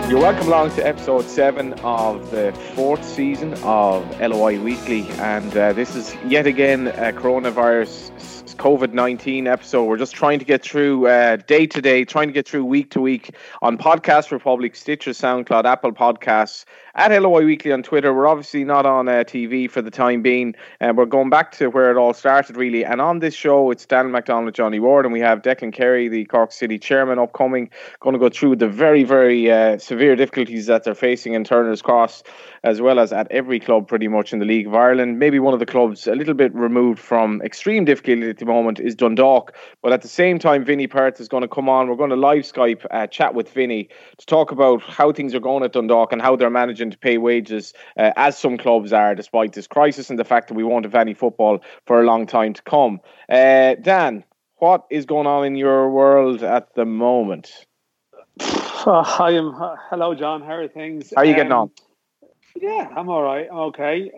You're welcome along to episode 7 of the 4th season of LOI Weekly, and this is yet again a coronavirus COVID-19 episode. We're just trying to get through day to day, trying to get through week to week on Podcast Republic, Stitcher, SoundCloud, Apple Podcasts, at LOI Weekly on Twitter. We're obviously not on TV for the time being, and we're going back to where it all started really. And on this show, it's Daniel McDonald, Johnny Ward, and we have Declan Kerry, the Cork City chairman, upcoming, going to go through the very, very severe difficulties that they're facing in Turner's Cross, as well as at every club pretty much in the League of Ireland. Maybe one of the clubs a little bit removed from extreme difficulty at the moment is Dundalk, but at the same time Vinny Perth is going to come on. We're going to live Skype chat with Vinny to talk about how things are going at Dundalk and how they're managing to pay wages as some clubs are, despite this crisis and the fact that we won't have any football for a long time to come. Dan, what is going on in your world at the moment? Hello, John. How are things? How are you getting on? Yeah, I'm all right. I'm okay.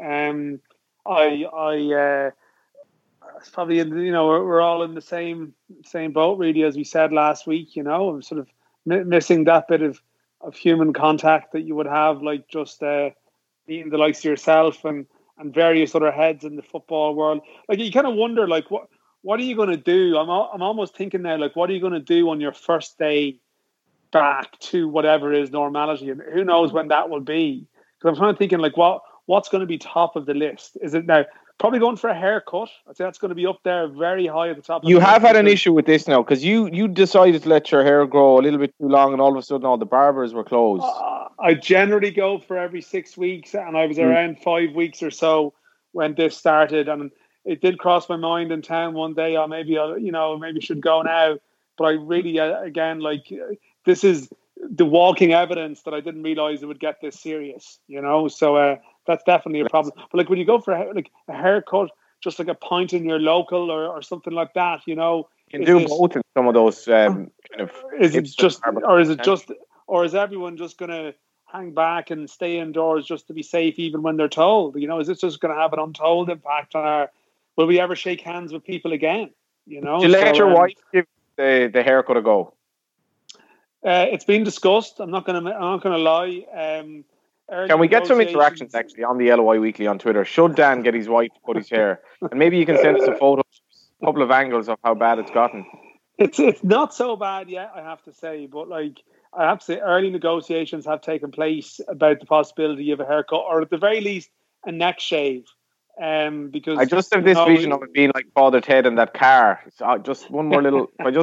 It's probably we're all in the same boat really, as we said last week. You know, I'm sort of missing that bit of human contact that you would have, like just meeting the likes of yourself and various other heads in the football world. Like you kind of wonder, like what are you going to do? I'm almost thinking now, like what are you going to do on your first day back to whatever is normality, and who knows when that will be? Because I'm trying to thinking like what's going to be top of the list? Is it now probably going for a haircut? I'd say that's going to be up there very high at the top. You have had an issue with this now because you decided to let your hair grow a little bit too long, and all of a sudden all the barbers were closed. I generally go for every 6 weeks, and I was around 5 weeks or so when this started, and it did cross my mind in town one day. Maybe should go now, but I really again like this is the walking evidence that I didn't realize it would get this serious, so that's definitely a problem. But like when you go for a haircut, just like a pint in your local or something like that, you can do both in some of those kind of. Is everyone just going to hang back and stay indoors just to be safe, even when they're told? Is this just going to have an untold impact on will we ever shake hands with people again? Did you let your wife give the haircut a go? It's been discussed. I'm not gonna lie. Can we get some interactions actually on the LOI Weekly on Twitter? Should Dan get his wife to cut his hair? And maybe you can send us a photo, a couple of angles of how bad it's gotten. It's not so bad yet, I have to say. But like I have to say, early negotiations have taken place about the possibility of a haircut, or at the very least, a neck shave. Because I just have this vision of it being like Father Ted in that car. So just one more little. And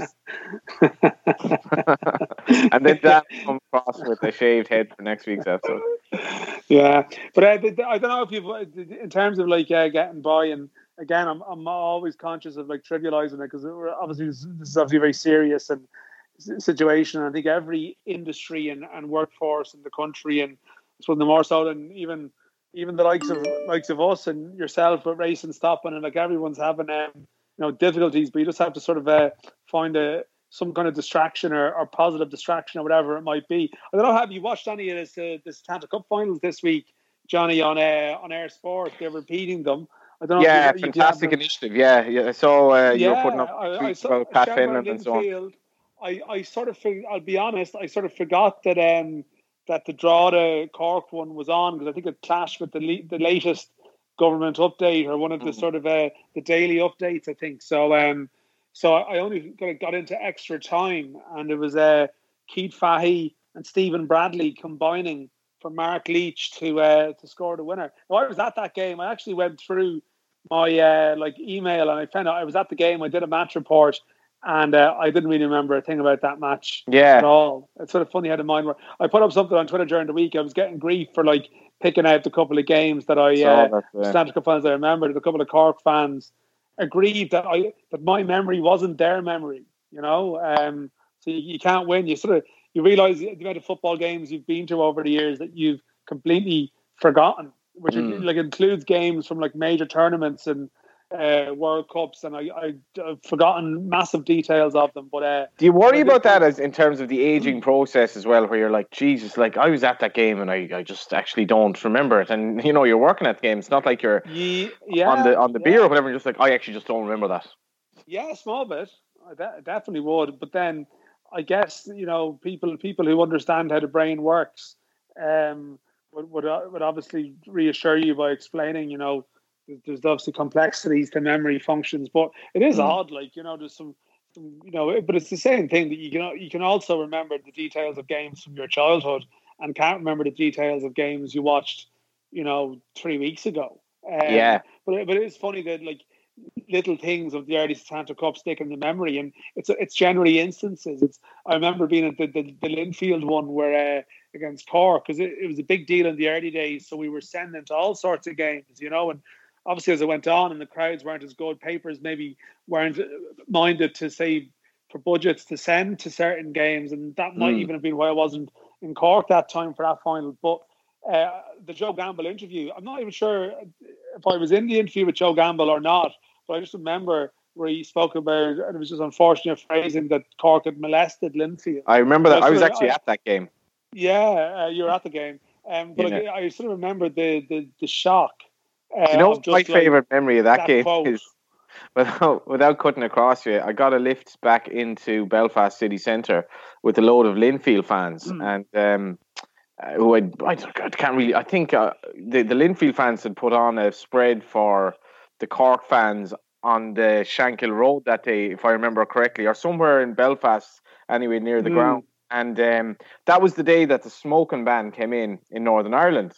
then Dan comes across with a shaved head for next week's episode. Yeah, but I don't know if you've, in terms of like getting by, and again, I'm always conscious of like trivializing it because obviously this is obviously a very serious and situation. I think every industry and workforce in the country, and it's one of the more so than even the likes of us and yourself with Race and Stopping, and like everyone's having difficulties, but you just have to sort of find some kind of distraction or positive distraction or whatever it might be. I don't know, have you watched any of this Santa Cup finals this week, Johnny, on Air Sport? They're repeating them. I don't know. Yeah, fantastic initiative. Yeah. So you were putting up tweets about Pat Finland and so on. I sort of, I'll be honest, I sort of forgot that the Drogheda Cork one was on, because I think it clashed with the latest government update, or one of the sort of the daily updates, I think. So I only got into extra time, and it was Keith Fahey and Stephen Bradley combining for Mark Leach to score the winner. Now, I was at that game. I actually went through my email, and I found out I was at the game. I did a match report, and I didn't really remember a thing about that match at all. It's sort of funny how the mind works. I put up something on Twitter during the week. I was getting grief for like picking out the couple of games that Santa Cup fans I remembered. A couple of Cork fans agreed that my memory wasn't their memory. So you can't win. You realise the amount of football games you've been to over the years that you've completely forgotten, which like includes games from like major tournaments and World Cups, and I've forgotten massive details of them. But do you worry about that as in terms of the aging process as well, where you're like, Jesus, like I was at that game and I just actually don't remember it, and you're working at the game. It's not like you're on the beer or whatever. You're just like, I actually just don't remember that. Yeah, a small bit. I definitely would, but then I guess, people who understand how the brain works would obviously reassure you by explaining, there's obviously complexities to memory functions, but it is odd, there's some, but it's the same thing that you can also remember the details of games from your childhood and can't remember the details of games you watched, 3 weeks ago. But it is funny that little things of the early Santa Cup stick in the memory, and it's generally instances. I remember being at the Linfield one where against Cork, because it was a big deal in the early days, so we were sending to all sorts of games, and obviously as it went on and the crowds weren't as good, papers maybe weren't minded to say for budgets to send to certain games, and that might even have been why I wasn't in Cork that time for that final. But the Joe Gamble interview, I'm not even sure if I was in the interview with Joe Gamble or not, but I just remember where he spoke about, and it was just unfortunate phrasing, that Cork had molested Linfield. I remember that. I was actually at that game. Yeah, you were at the game. But I sort of remember the shock. My favourite memory of that game is, without cutting across you, I got a lift back into Belfast city centre with a load of Linfield fans, and I think the Linfield fans had put on a spread for the Cork fans on the Shankill Road that day, if I remember correctly, or somewhere in Belfast, anyway, near the ground. And that was the day that the smoking ban came in Northern Ireland,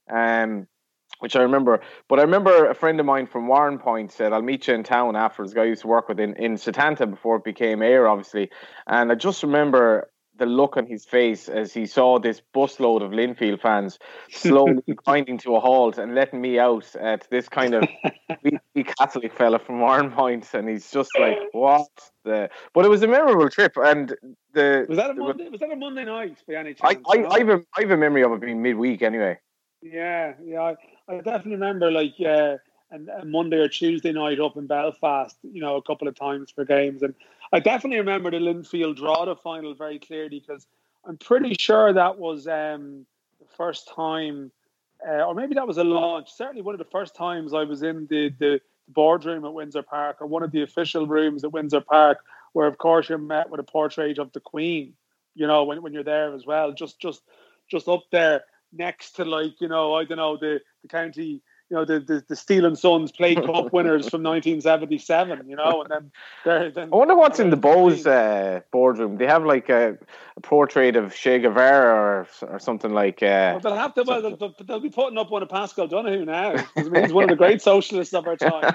which I remember. But I remember a friend of mine from Warren Point said, "I'll meet you in town afterwards." The guy I used to work with in Setanta before it became Ayr, obviously. And I just remember the look on his face as he saw this busload of Linfield fans slowly grinding to a halt and letting me out at this kind of wee Catholic fella from Warren Point, and he's just like, "What the?" But it was a memorable trip, and was that a Monday night by any chance? I have a memory of it being midweek anyway. Yeah, I definitely remember a Monday or Tuesday night up in Belfast, a couple of times for games. And I definitely remember the Linfield Drogheda final very clearly, because I'm pretty sure that was the first time, or maybe that was a launch, certainly one of the first times I was in the boardroom at Windsor Park, or one of the official rooms at Windsor Park, where of course you're met with a portrait of the Queen, when you're there as well, just up there next to the county, the Steel and Sons Plate Cup winners from 1977, and then I wonder what's in the Bows boardroom. They have a portrait of Che Guevara or something like. Well, they'll be putting up one of Pascal Donoghue now. He's one of the great socialists of our time.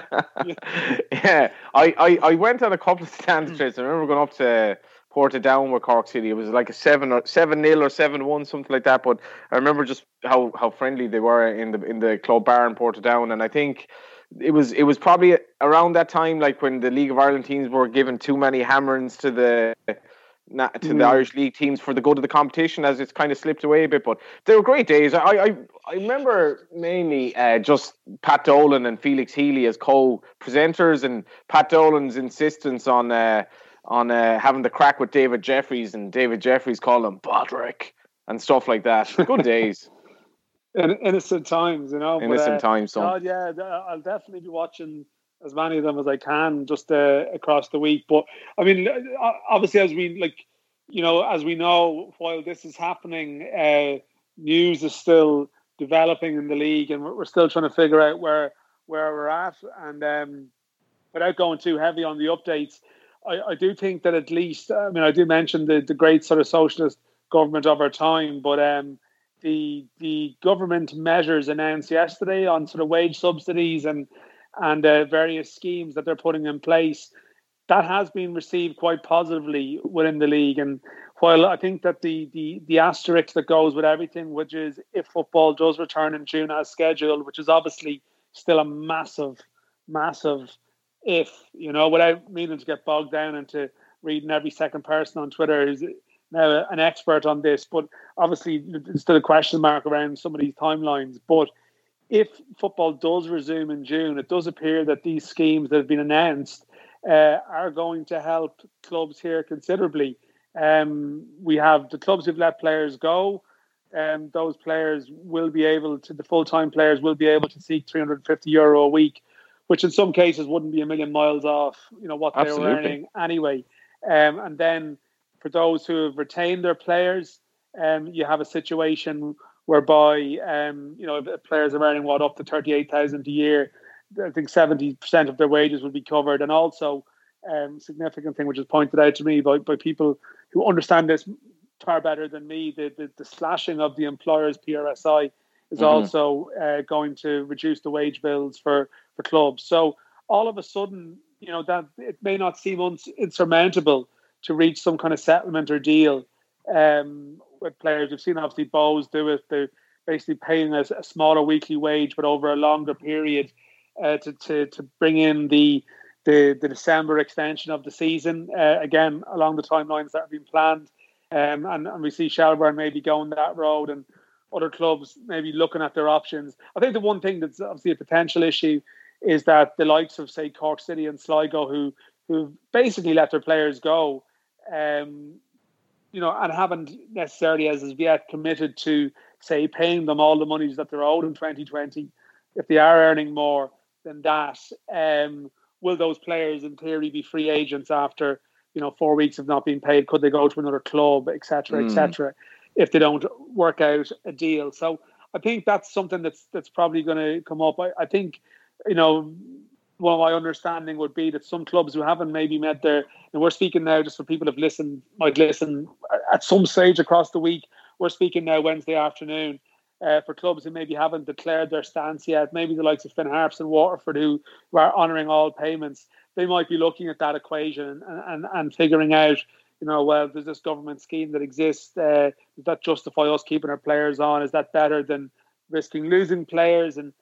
Yeah, I went on a couple of stand trips. I remember going up to Portadown with Cork City. It was like a 7-0 or 7-1, something like that. But I remember just how friendly they were in the club bar in Portadown, and I think it was probably around that time, when the League of Ireland teams were given too many hammerings to the Irish League teams for the good of the competition, as it's kind of slipped away a bit. But they were great days. I remember mainly just Pat Dolan and Felix Healy as co-presenters, and Pat Dolan's insistence on having the crack with David Jeffries, and David Jeffries called him Patrick and stuff like that. Good days. Innocent times, Innocent times, son. God, yeah, I'll definitely be watching as many of them as I can just across the week. But I mean, obviously, as we know, while this is happening, news is still developing in the league, and we're still trying to figure out where we're at. And without going too heavy on the updates, I do think that at least, I do mention the great sort of socialist government of our time, but the government measures announced yesterday on sort of wage subsidies and various schemes that they're putting in place, that has been received quite positively within the league. And while I think that the asterisk that goes with everything, which is if football does return in June as scheduled, which is obviously still a massive if, without meaning to get bogged down into reading every second person on Twitter who's now an expert on this, but obviously there's still a question mark around some of these timelines. But if football does resume in June, it does appear that these schemes that have been announced are going to help clubs here considerably. We have the clubs who've let players go, and those players will be able to, the full-time players will be able to seek €350 a week, which in some cases wouldn't be a million miles off, what they were earning anyway. And then For those who have retained their players, you have a situation whereby if players are earning up to 38,000 a year, I think 70% of their wages will be covered. And also, significant thing which is pointed out to me by people who understand this far better than me, the slashing of the employer's PRSI is also going to reduce the wage bills for clubs. So all of a sudden, that it may not seem insurmountable to reach some kind of settlement or deal with players. We've seen obviously Bows do it. They're basically paying a smaller weekly wage, but over a longer period to bring in the December extension of the season, again, along the timelines that have been planned. And we see Shelbourne maybe going that road and other clubs maybe looking at their options. I think the one thing that's obviously a potential issue is that the likes of, say, Cork City and Sligo, who basically let their players go, and haven't necessarily as of yet committed to, say, paying them all the monies that they're owed in 2020. If they are earning more than that, will those players in theory be free agents after 4 weeks of not being paid? Could they go to another club, etc., etc., if they don't work out a deal? So I think that's something that's probably going to come up. I think one of my understanding would be that some clubs who haven't maybe met their, and we're speaking now just for people who might listen at some stage across the week. We're speaking now Wednesday afternoon. For clubs who maybe haven't declared their stance yet, maybe the likes of Finn Harps and Waterford who are honouring all payments, they might be looking at that equation and figuring out, well, there's this government scheme that exists. Does that justify us keeping our players on? Is that better than risking losing players? And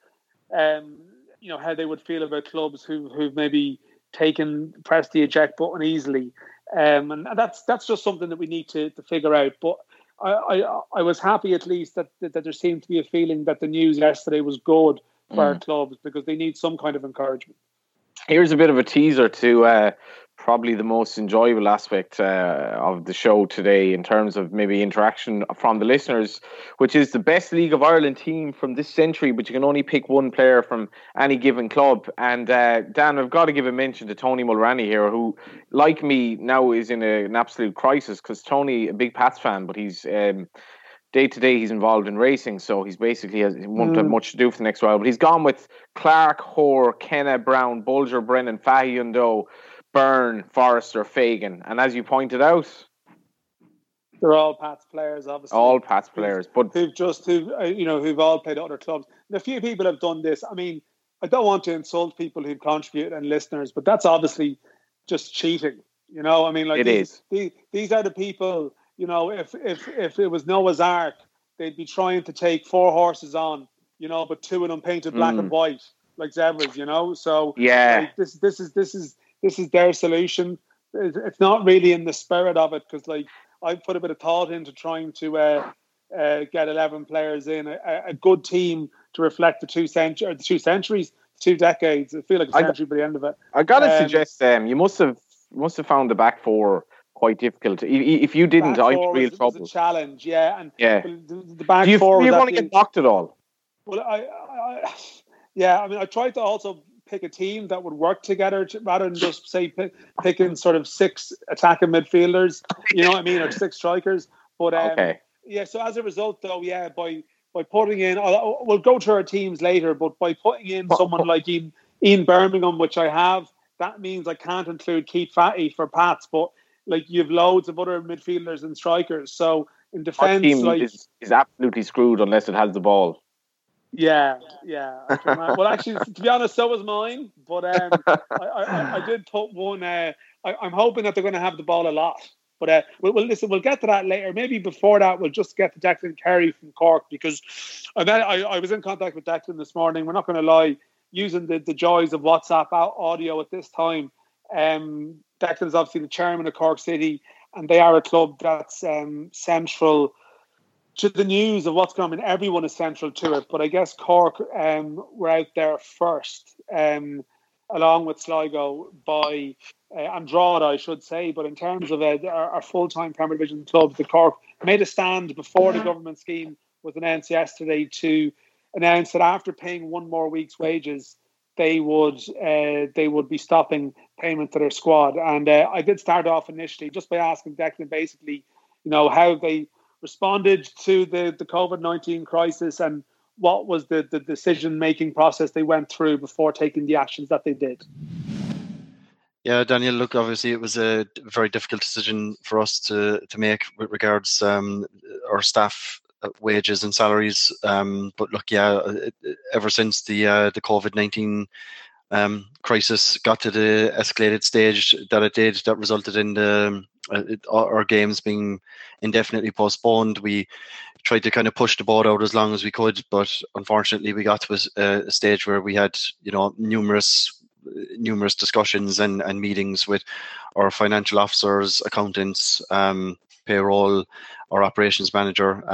how they would feel about clubs who've maybe pressed the eject button easily. And that's just something that we need to figure out. But I was happy at least that there seemed to be a feeling that the news yesterday was good for our clubs, because they need some kind of encouragement. Here's a bit of a teaser to probably the most enjoyable aspect of the show today in terms of maybe interaction from the listeners, which is the best League of Ireland team from this century, but you can only pick one player from any given club. And Dan, I've got to give a mention to Tony Mulroney here, who, like me, now is in an absolute crisis, because Tony, a big Pats fan, but he's day to day he's involved in racing, so he's basically won't have much to do for the next while. But he's gone with Clark, Hoare, Kenna, Brown, Bulger, Brennan, Fahy, Undo, Byrne, Forrester, Fagan, and as you pointed out, they're all Pats players, obviously. All Pats players, but who've all played at other clubs. And a few people have done this. I mean, I don't want to insult people who've contributed and listeners, but that's obviously just cheating. I mean, like these are the people. If it was Noah's Ark, they'd be trying to take 4 horses on, but 2 of them painted black and white like zebras. So yeah, like, this is their solution. It's not really in the spirit of it, because like I put a bit of thought into trying to get 11 players in a good team to reflect the 2 centuries, 2 decades. I feel like a century by the end of it. I gotta suggest you must have found the back 4 quite difficult. If you didn't, I'm in real trouble. It was a challenge, yeah. And yeah, the back 4 was. Do you want to get knocked at all? Well, I mean, I tried to also pick a team that would work together rather than just say picking sort of 6 attacking midfielders, or 6 strikers. But okay. Yeah. So as a result, though, yeah, by putting in, we'll go through our teams later, but by putting in someone like Ian Birmingham, which I have, that means I can't include Keith Fatty for Pats, but like you've loads of other midfielders and strikers. So in defence, team is absolutely screwed unless it has the ball. Yeah. Well, actually, to be honest, so was mine. But I did put one. I'm hoping that they're going to have the ball a lot. But we'll listen. We'll get to that later. Maybe before that, we'll just get to Declan Kerry from Cork, because I was in contact with Declan this morning. We're not going to lie, using the joys of WhatsApp audio at this time. Declan is obviously the chairman of Cork City, and they are a club that's central to the news of what's going on. Everyone is central to it, but I guess Cork were out there first, along with Sligo by and Drogheda, I should say. But in terms of our full-time Premier Division clubs, the Cork made a stand before the government scheme was announced yesterday to announce that after paying 1 more week's wages, they would be stopping payment to their squad. And I did start off initially just by asking Declan basically, how they responded to the COVID-19 crisis and what was the decision-making process they went through before taking the actions that they did. Yeah, Daniel, look, obviously it was a very difficult decision for us to make with regards our staff wages and salaries. But look, ever since the COVID-19 crisis got to the escalated stage that it did, that resulted in our games being indefinitely postponed. We tried to kind of push the boat out as long as we could, but unfortunately we got to a stage where we had, numerous discussions and meetings with our financial officers, accountants, payroll, our operations manager,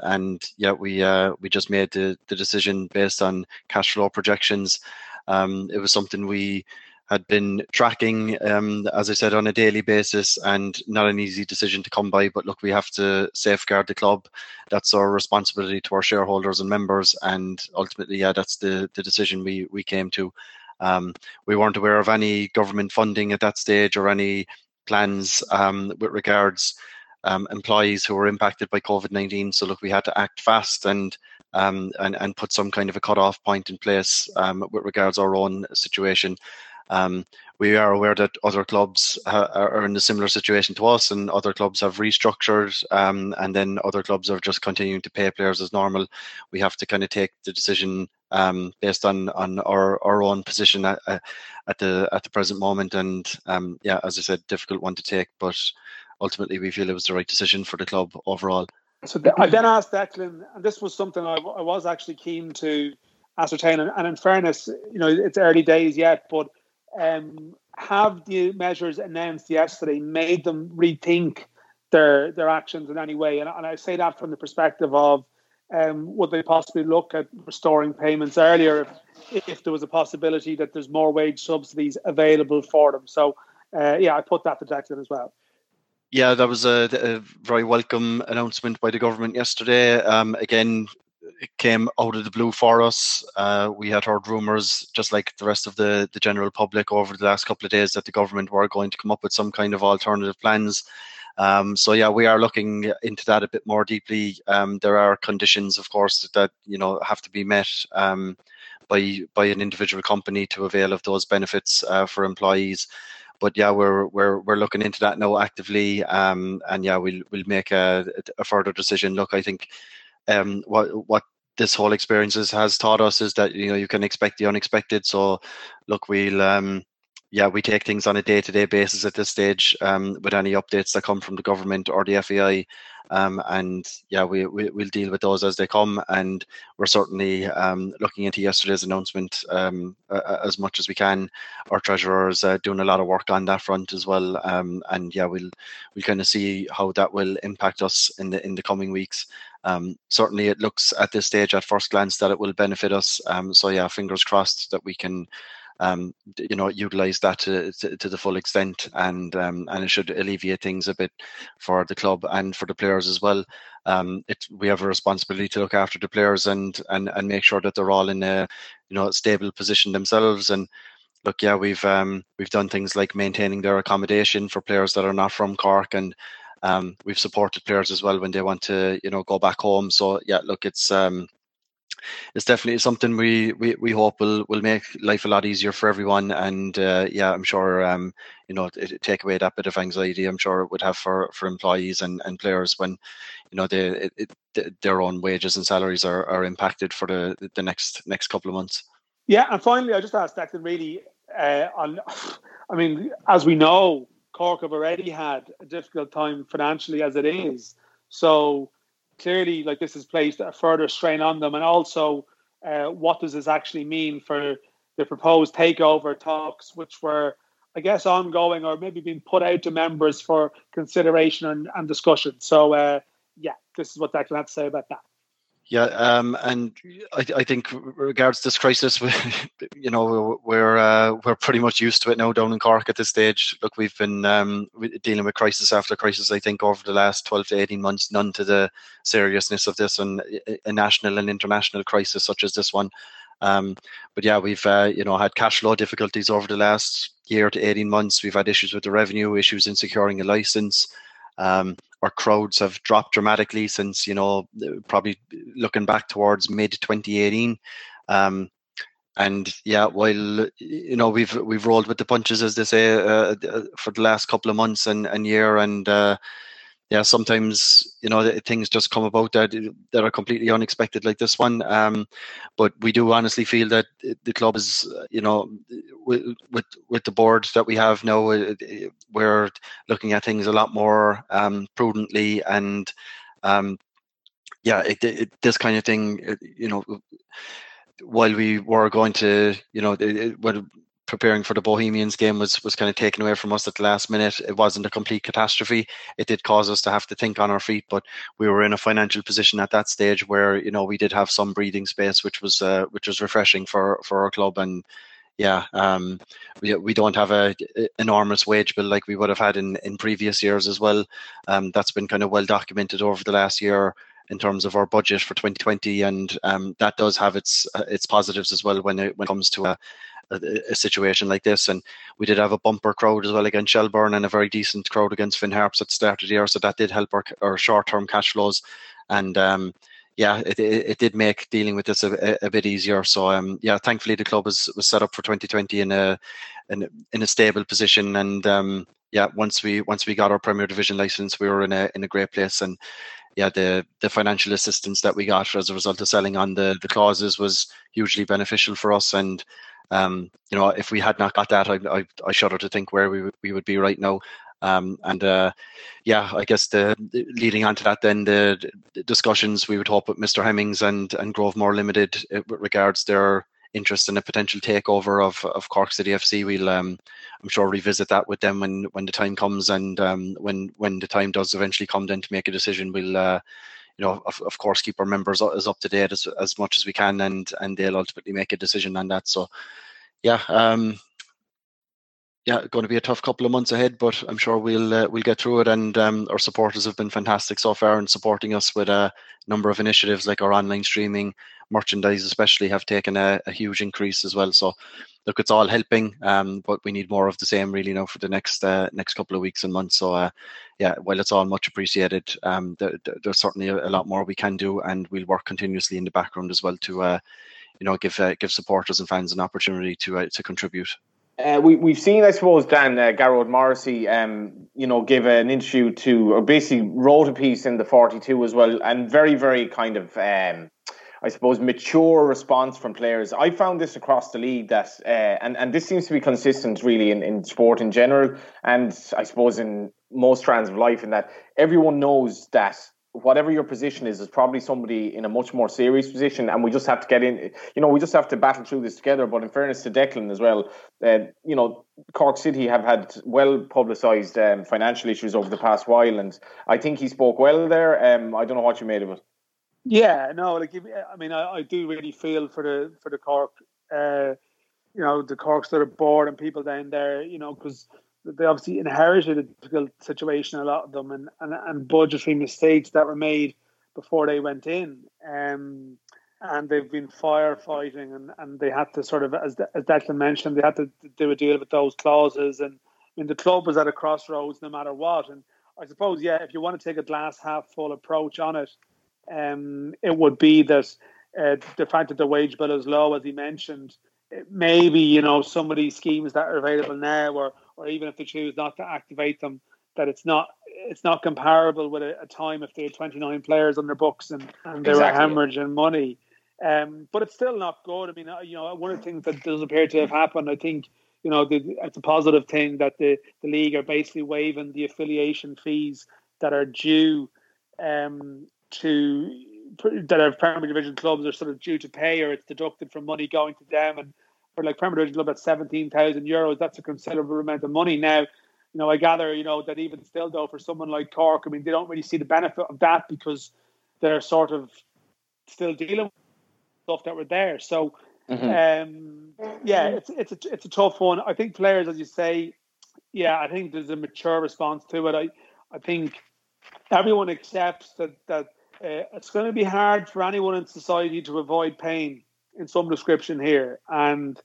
we just made the decision based on cash flow projections. It was something we had been tracking, as I said, on a daily basis, and not an easy decision to come by. But look, we have to safeguard the club. That's our responsibility to our shareholders and members, and ultimately, that's the decision we came to. We weren't aware of any government funding at that stage or any plans with regards employees who were impacted by COVID-19. So look, we had to act fast and put some kind of a cut-off point in place with regards our own situation. We are aware that other clubs are in a similar situation to us, and other clubs have restructured, and then other clubs are just continuing to pay players as normal. We have to kind of take the decision based on our own position at the present moment, and as I said, difficult one to take, but ultimately we feel it was the right decision for the club overall. So I then asked Declan, and this was something I was actually keen to ascertain, and in fairness, it's early days yet, but have the measures announced yesterday made them rethink their actions in any way? And I say that from the perspective of would they possibly look at restoring payments earlier if there was a possibility that there's more wage subsidies available for them? So I put that to Declan as well. Yeah, that was a very welcome announcement by the government yesterday. Again, it came out of the blue for us. We had heard rumours, just like the rest of the general public over the last couple of days, that the government were going to come up with some kind of alternative plans. We are looking into that a bit more deeply. There are conditions, of course, that have to be met by an individual company to avail of those benefits for employees. But we're looking into that now actively, we'll make a further decision. Look, I think what this whole experience has taught us is that you can expect the unexpected. So look, we'll we take things on a day-to-day basis at this stage with any updates that come from the government or the FAI, we'll deal with those as they come. And we're certainly looking into yesterday's announcement as much as we can. Our treasurer is doing a lot of work on that front as well, we'll kind of see how that will impact us in the coming weeks. Certainly, it looks at this stage at first glance that it will benefit us. Fingers crossed that we can utilize that to the full extent, and it should alleviate things a bit for the club and for the players as well. We have a responsibility to look after the players and make sure that they're all in a stable position themselves. And look, we've done things like maintaining their accommodation for players that are not from Cork, and we've supported players as well when they want to go back home. So look, it's definitely something we hope will make life a lot easier for everyone, and I'm sure it take away that bit of anxiety I'm sure it would have for employees and players when their own wages and salaries are impacted for the next couple of months. Yeah, and finally, I just asked Declan really as we know, Cork have already had a difficult time financially as it is, so clearly, this has placed a further strain on them. And also, what does this actually mean for the proposed takeover talks, which were, I guess, ongoing or maybe being put out to members for consideration and discussion? So, this is what Declan had to say about that. And I think regards this crisis, we're pretty much used to it now down in Cork at this stage. Look, we've been dealing with crisis after crisis, I think, over the last 12 to 18 months, none to the seriousness of this, and a national and international crisis such as this one. But yeah, we've had cash flow difficulties over the last year to 18 months. We've had issues with the revenue, issues in securing a license. Our crowds have dropped dramatically since, probably looking back towards mid 2018. And yeah, while we've rolled with the punches, as they say, for the last couple of months and year, and yeah, sometimes things just come about that are completely unexpected, like this one. But we do honestly feel that the club is, with the board that we have now, we're looking at things a lot more prudently, and this kind of thing, while we were going to, when preparing for the Bohemians game was kind of taken away from us at the last minute. It wasn't a complete catastrophe. It did cause us to have to think on our feet, but we were in a financial position at that stage where, we did have some breathing space, which was refreshing for our club. And yeah, we don't have a enormous wage bill like we would have had in previous years as well. That's been kind of well documented over the last year in terms of our budget for 2020, and that does have its positives as well when it comes to a situation like this. And we did have a bumper crowd as well against Shelbourne, and a very decent crowd against Finn Harps at the start of the year, so that did help our short-term cash flows. And it did make dealing with this a bit easier. So thankfully the club was set up for 2020 in a stable position. And once we got our Premier Division license, we were in a great place. And yeah, the financial assistance that we got as a result of selling on the clauses was hugely beneficial for us. And if we had not got that, I shudder to think where we would be right now. I guess leading on to that, then the discussions we would hope with Mr. Hemmings and Grovemore Limited with regards their interest in a potential takeover of Cork City FC. We'll I'm sure revisit that with them when the time comes, and when the time does eventually come then to make a decision, we'll of course keep our members as up to date as much as we can, and they'll ultimately make a decision on that. So going to be a tough couple of months ahead, but I'm sure we'll get through it. And our supporters have been fantastic so far in supporting us with a number of initiatives, like our online streaming, merchandise especially, have taken a huge increase as well. So look, it's all helping, but we need more of the same really now for the next couple of weeks and months. So while it's all much appreciated, there's certainly a lot more we can do, and we'll work continuously in the background as well to give supporters and fans an opportunity to contribute. We've seen, I suppose, Dan, Garrod Morrissey, give an interview to, or basically wrote a piece in the 42 as well, and very, very kind of, I suppose, mature response from players. I found this across the league that, and this seems to be consistent really in sport in general, and I suppose in most strands of life, in that everyone knows that whatever your position is probably somebody in a much more serious position, and we just have to get in, we just have to battle through this together. But in fairness to Declan as well, Cork City have had well publicised financial issues over the past while, and I think he spoke well there. I don't know what you made of it. Yeah, no, I do really feel for the Cork, the Cork sort of board and people down there, because they obviously inherited a difficult situation, a lot of them, and budgetary mistakes that were made before they went in. And they've been firefighting, and they had to sort of, as Declan mentioned, they had to do a deal with those clauses. And the club was at a crossroads no matter what. And I suppose, if you want to take a glass half full approach on it, it would be that the fact that the wage bill is low, as he mentioned, maybe, some of these schemes that are available now, or even if they choose not to activate them, that it's not comparable with a time if they had 29 players on their books and they were hemorrhaging money. But it's still not good. One of the things that does appear to have happened, I think, it's a positive thing that the league are basically waiving the affiliation fees that are due that our Premier Division clubs are sort of due to pay, or it's deducted from money going to them. And for like Premier Division club at €17,000, that's a considerable amount of money. Now, I gather, that even still though, for someone like Cork, they don't really see the benefit of that because they're sort of still dealing with stuff that were there. So, it's a tough one. I think players, as you say, I think there's a mature response to it. I think everyone accepts that it's going to be hard for anyone in society to avoid pain. in some description here, and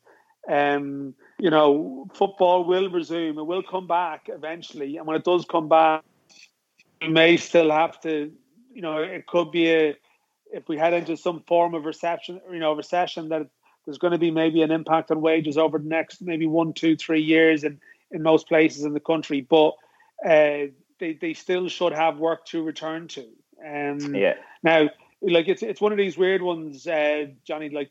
football will resume. It will come back eventually, and when it does come back, we may still have to. It could be if we head into some form of recession, that there's going to be maybe an impact on wages over the next maybe 1, 2, 3 years in most places in the country, but they still should have work to return to. Now, like it's one of these weird ones, Johnny. Like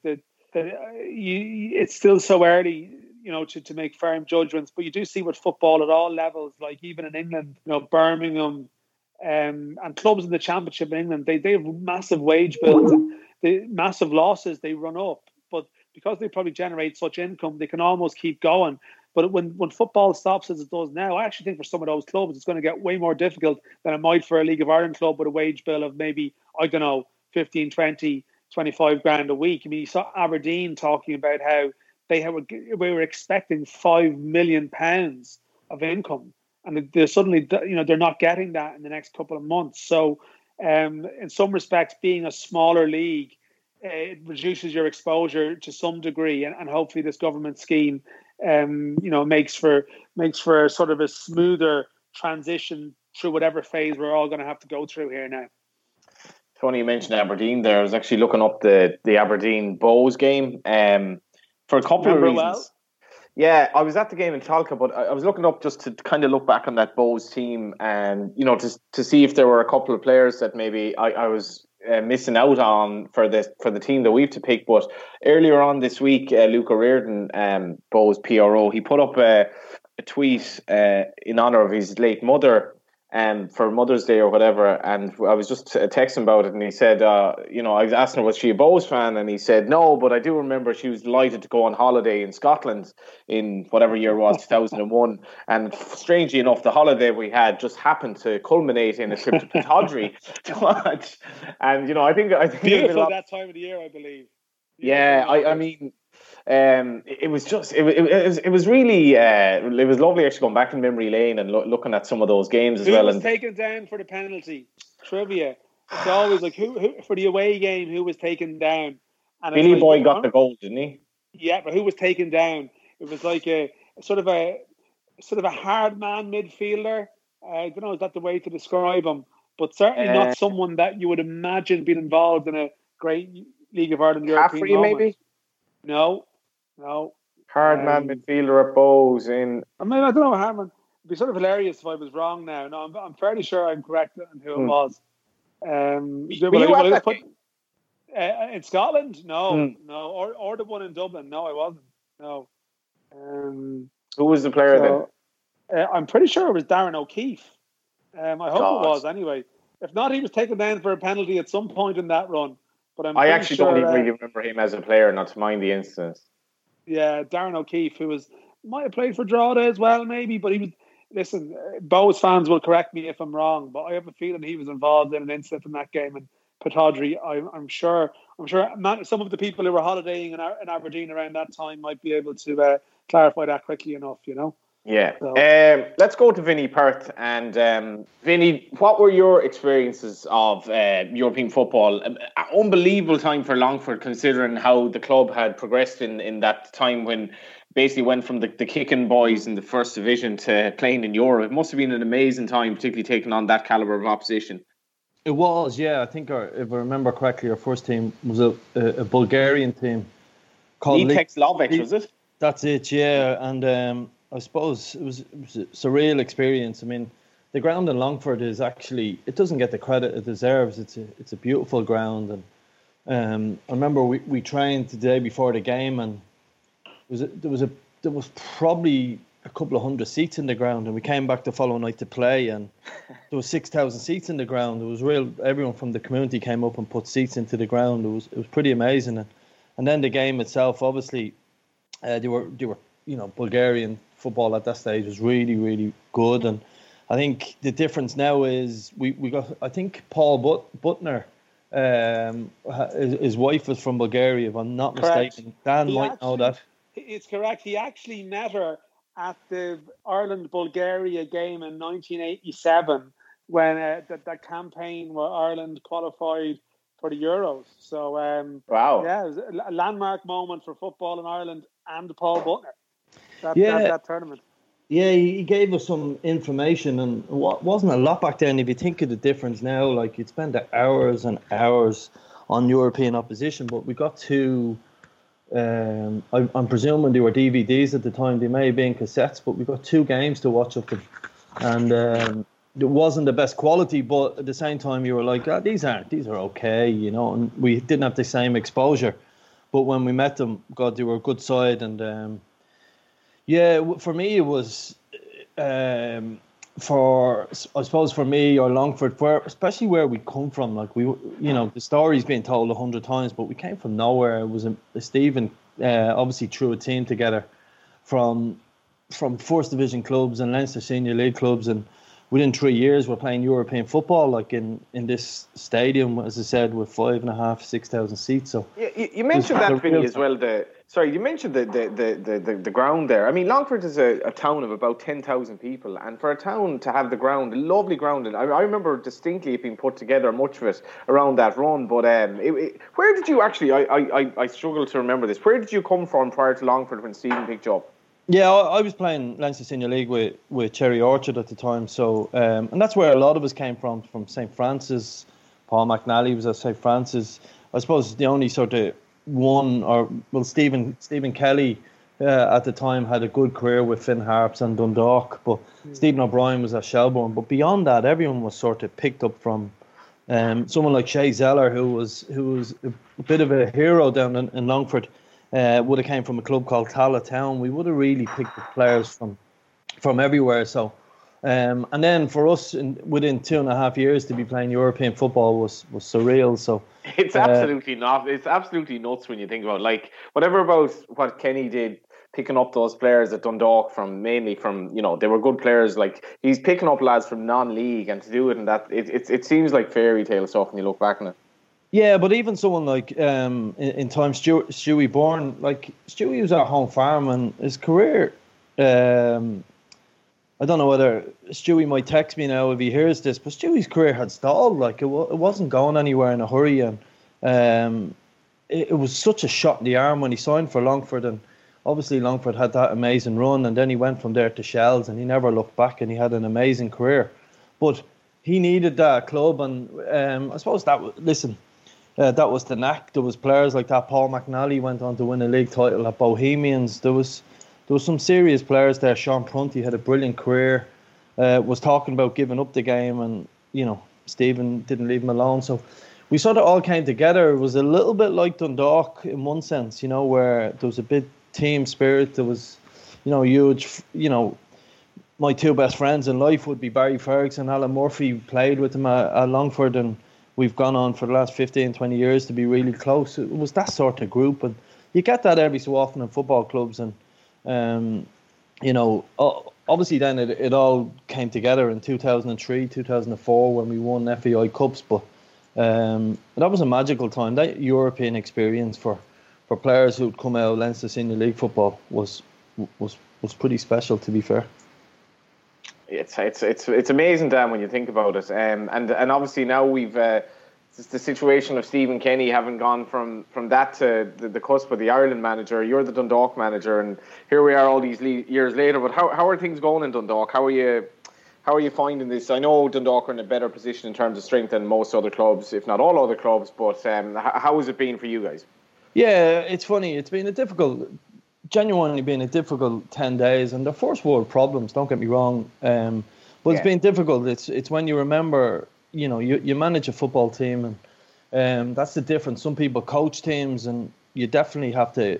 it's still so early, to make firm judgments. But you do see with football at all levels, like even in England, Birmingham, and clubs in the Championship in England, they have massive wage bills and the massive losses they run up. But because they probably generate such income, they can almost keep going. But when football stops as it does now, I actually think for some of those clubs, it's going to get way more difficult than it might for a League of Ireland club with a wage bill of maybe, 15, 20, 25 grand a week. I mean, you saw Aberdeen talking about how we were expecting £5 million of income, and they're suddenly, they're not getting that in the next couple of months. So, in some respects, being a smaller league, it reduces your exposure to some degree, and hopefully this government scheme, makes for sort of a smoother transition through whatever phase we're all going to have to go through here now. Funny you mentioned Aberdeen there. I was actually looking up the Aberdeen Bows game for a couple of reasons. Well? Yeah, I was at the game in Talca, but I was looking up just to kind of look back on that Bows team and, to see if there were a couple of players that maybe I was missing out on for the team that we've to pick. But earlier on this week, Luke O'Riordan, Bows PRO, he put up a tweet in honour of his late mother, for Mother's Day or whatever, and I was just texting about it, and he said, I was asking her, was she a Bows fan? And he said, no, but I do remember she was delighted to go on holiday in Scotland in whatever year it was, 2001, and strangely enough, the holiday we had just happened to culminate in a trip to Pittodrie to watch, and I think beautiful that time of the year, I believe. Yeah, I mean, it was really it was lovely actually going back in memory lane and looking at some of those games as well. Who was taken down for the penalty? Trivia. It's always like who for the away game, who was taken down? And Billy Boy got the goal, didn't he? Yeah, but who was taken down? It was like a sort of a hard man midfielder. I don't know, is that the way to describe him? But certainly not someone that you would imagine being involved in a great League of Ireland European moment. Maybe? No. Hard man midfielder at Bows in. I mean, I don't know, Harman. It'd be sort of hilarious if I was wrong now. No, I'm fairly sure I'm correct on who it was. Were you at that game? In Scotland? No. Or the one in Dublin? No, I wasn't. No. Who was the player then? I'm pretty sure it was Darren O'Keefe. I hope it was anyway. If not, he was taken down for a penalty at some point in that run. But I actually don't even really remember him as a player, not to mind the instance. Yeah, Darren O'Keefe, who might have played for Drogheda as well, maybe, but he was. Listen, Bows fans will correct me if I'm wrong, but I have a feeling he was involved in an incident in that game in Pittodrie. I'm sure some of the people who were holidaying in Aberdeen around that time might be able to clarify that quickly enough, Yeah. So. Let's go to Vinny Perth. And Vinny, what were your experiences of European football? Unbelievable time for Longford, considering how the club had progressed in that time when basically went from the kicking boys in the first division to playing in Europe. It must have been an amazing time, particularly taking on that calibre of opposition. It was, yeah. I think, if I remember correctly, our first team was a Bulgarian team called Litex Lovech, was it? That's it, yeah. And I suppose it was a surreal experience. I mean, the ground in Longford is actually, it doesn't get the credit it deserves. It's a beautiful ground, and I remember we trained the day before the game, and there was probably a couple of hundred seats in the ground, and we came back the following night to play, and there was 6,000 seats in the ground. It was real. Everyone from the community came up and put seats into the ground. It was pretty amazing, and then the game itself, obviously, they were Bulgarian football at that stage was really, really good. And I think the difference now is we got, I think Paul Butner, his wife was from Bulgaria, if I'm not mistaken. Dan might know that. It's correct. He actually met her at the Ireland-Bulgaria game in 1987 when that campaign where Ireland qualified for the Euros. So wow, yeah, it was a landmark moment for football in Ireland and Paul Butler. That tournament. Yeah, he gave us some information, and wasn't a lot back then. If you think of the difference now, like you'd spend hours and hours on European opposition, but we got two. I'm presuming they were DVDs at the time. They may have been cassettes, but we got 2 games to watch of them, and it wasn't the best quality. But at the same time, you were like, these are okay, you know. And we didn't have the same exposure, but when we met them, God, they were a good side, and. Yeah, for me it was, I suppose for me or Longford, especially where we come from, like the story's been told 100 times, but we came from nowhere. It was Stephen obviously threw a team together from First Division clubs and Leinster Senior League clubs, and within 3 years we're playing European football, like in this stadium, as I said, with 5,500-6,000 seats. So yeah, you mentioned that, Vinny, as well. You mentioned the ground there. I mean, Longford is a town of about 10,000 people, and for a town to have the ground, a lovely ground, and I remember distinctly it being put together, much of it around that run. But where did you actually? I struggle to remember this. Where did you come from prior to Longford when Stephen picked you up? Yeah, I was playing Leinster Senior League with Cherry Orchard at the time. So, and that's where a lot of us came from St. Francis. Paul McNally was at St. Francis. I suppose the only sort of Stephen Kelly at the time had a good career with Finn Harps and Dundalk, but Stephen O'Brien was at Shelbourne. But beyond that, everyone was sort of picked up from someone like Shay Zeller, who was a bit of a hero down in Longford. Would have came from a club called Tala Town. We would have really picked up players from everywhere. So, and then for us, within 2.5 years to be playing European football was surreal. So it's absolutely not. It's absolutely nuts when you think about whatever about what Kenny did, picking up those players at Dundalk mainly from they were good players. Like he's picking up lads from non-league, and to do it, and that it seems like fairy tale stuff when you look back on it. Yeah, but even someone like in time Stewie Bourne, like Stewie was at Home Farm, and his career, I don't know whether Stewie might text me now if he hears this, but Stewie's career had stalled. Like it wasn't going anywhere in a hurry, and it was such a shot in the arm when he signed for Longford, and obviously Longford had that amazing run, and then he went from there to Shells, and he never looked back, and he had an amazing career, but he needed that club, and I suppose that was the knack. There was players like that. Paul McNally went on to win a league title at Bohemians. There was some serious players there. Sean Prunty had a brilliant career. Was talking about giving up the game, and Stephen didn't leave him alone. So we sort of all came together. It was a little bit like Dundalk in one sense, where there was a bit team spirit. There was, huge. My 2 best friends in life would be Barry Ferguson, Alan Murphy. Played with him at Longford, and we've gone on for the last 15, 20 years to be really close. It was that sort of group, and you get that every so often in football clubs. And, obviously then it all came together in 2003, 2004 when we won FAI Cups. But that was a magical time. That European experience for players who'd come out of Leinster Senior League football was pretty special, to be fair. It's amazing, Dan, when you think about it, and obviously now we've the situation of Stephen Kenny having gone from that to the cusp of the Ireland manager. You're the Dundalk manager, and here we are all these years later. But how are things going in Dundalk? How are you finding this? I know Dundalk are in a better position in terms of strength than most other clubs, if not all other clubs. But how has it been for you guys? Yeah, it's funny. It's been genuinely been a difficult 10 days, and they're first world problems, don't get me wrong, but it's been difficult. It's when you remember, you manage a football team, and that's the difference. Some people coach teams, and you definitely have to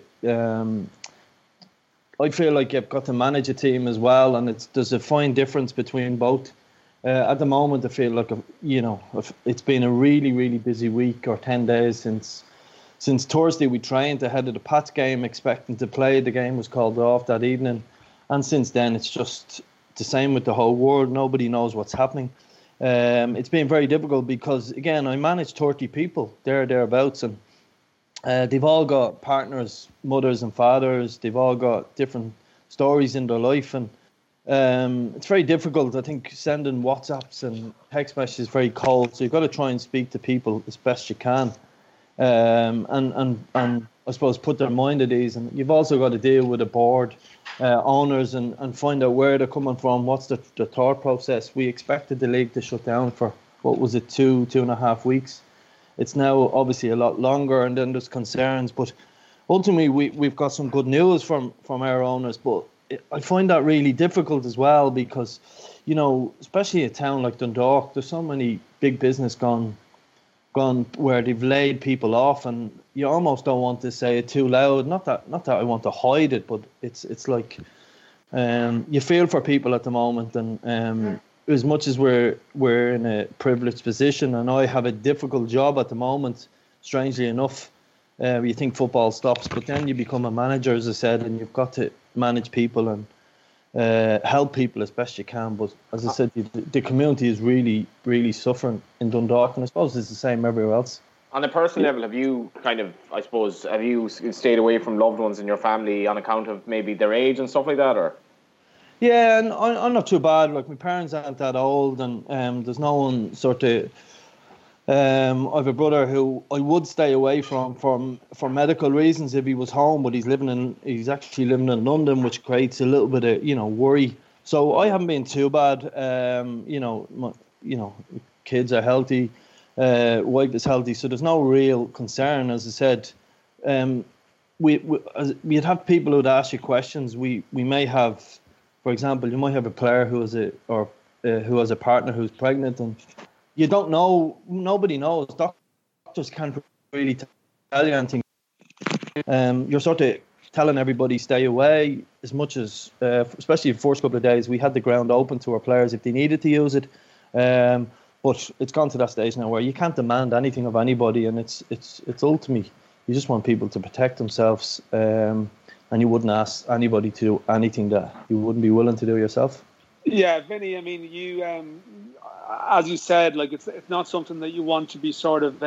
I feel like you've got to manage a team as well, and there's a fine difference between both. At the moment I feel like it's been a really, really busy week or 10 days since Thursday. We trained ahead of the Pats game, expecting to play. The game was called off that evening. And since then, it's just the same with the whole world. Nobody knows what's happening. It's been very difficult because, again, I manage 30 people, thereabouts. And they've all got partners, mothers and fathers. They've all got different stories in their life. And it's very difficult. I think sending WhatsApps and text messages is very cold. So you've got to try and speak to people as best you can, and I suppose put their mind at ease. And you've also got to deal with the board, owners, and find out where they're coming from. What's the thought process? We expected the league to shut down for what was it, 2.5 weeks. It's now obviously a lot longer, and then there's concerns. But ultimately, we've got some good news from our owners. But I find that really difficult as well because, especially a town like Dundalk, there's so many big business gone where they've laid people off, and you almost don't want to say it too loud. Not that I want to hide it, but it's like you feel for people at the moment, and as much as we're in a privileged position, and I have a difficult job at the moment, strangely enough, you think football stops, but then you become a manager, as I said, and you've got to manage people and help people as best you can. But as I said, the community is really, really suffering in Dundalk, and I suppose it's the same everywhere else. On a personal level, have you stayed away from loved ones in your family on account of maybe their age and stuff like that, or? Yeah, and I'm not too bad. Like, my parents aren't that old, and there's no one sort of. I have a brother who I would stay away from for medical reasons if he was home, but he's actually living in London, which creates a little bit of worry. So I haven't been too bad. Kids are healthy, wife is healthy, so there's no real concern. As I said, we'd have people who'd ask you questions. We may have. For example, you might have a player who has a partner who's pregnant, and you don't know. Nobody knows. Doctors can't really tell you anything. You're sort of telling everybody stay away as much as, especially the first couple of days, we had the ground open to our players if they needed to use it. But it's gone to that stage now where you can't demand anything of anybody, and it's ultimately you just want people to protect themselves. And you wouldn't ask anybody to do anything that you wouldn't be willing to do yourself. Yeah, Vinny, I mean, you, as you said, like it's not something that you want to be sort of,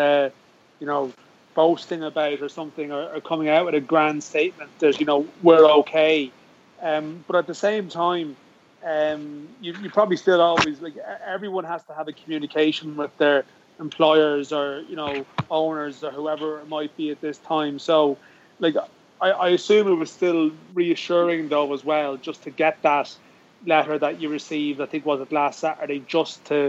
boasting about or something, or coming out with a grand statement that, we're okay. But at the same time, you probably still always, like, everyone has to have a communication with their employers or, owners or whoever it might be at this time. So, like, I assume it was still reassuring, though, as well, just to get that letter that you received, I think, was it last Saturday, just to,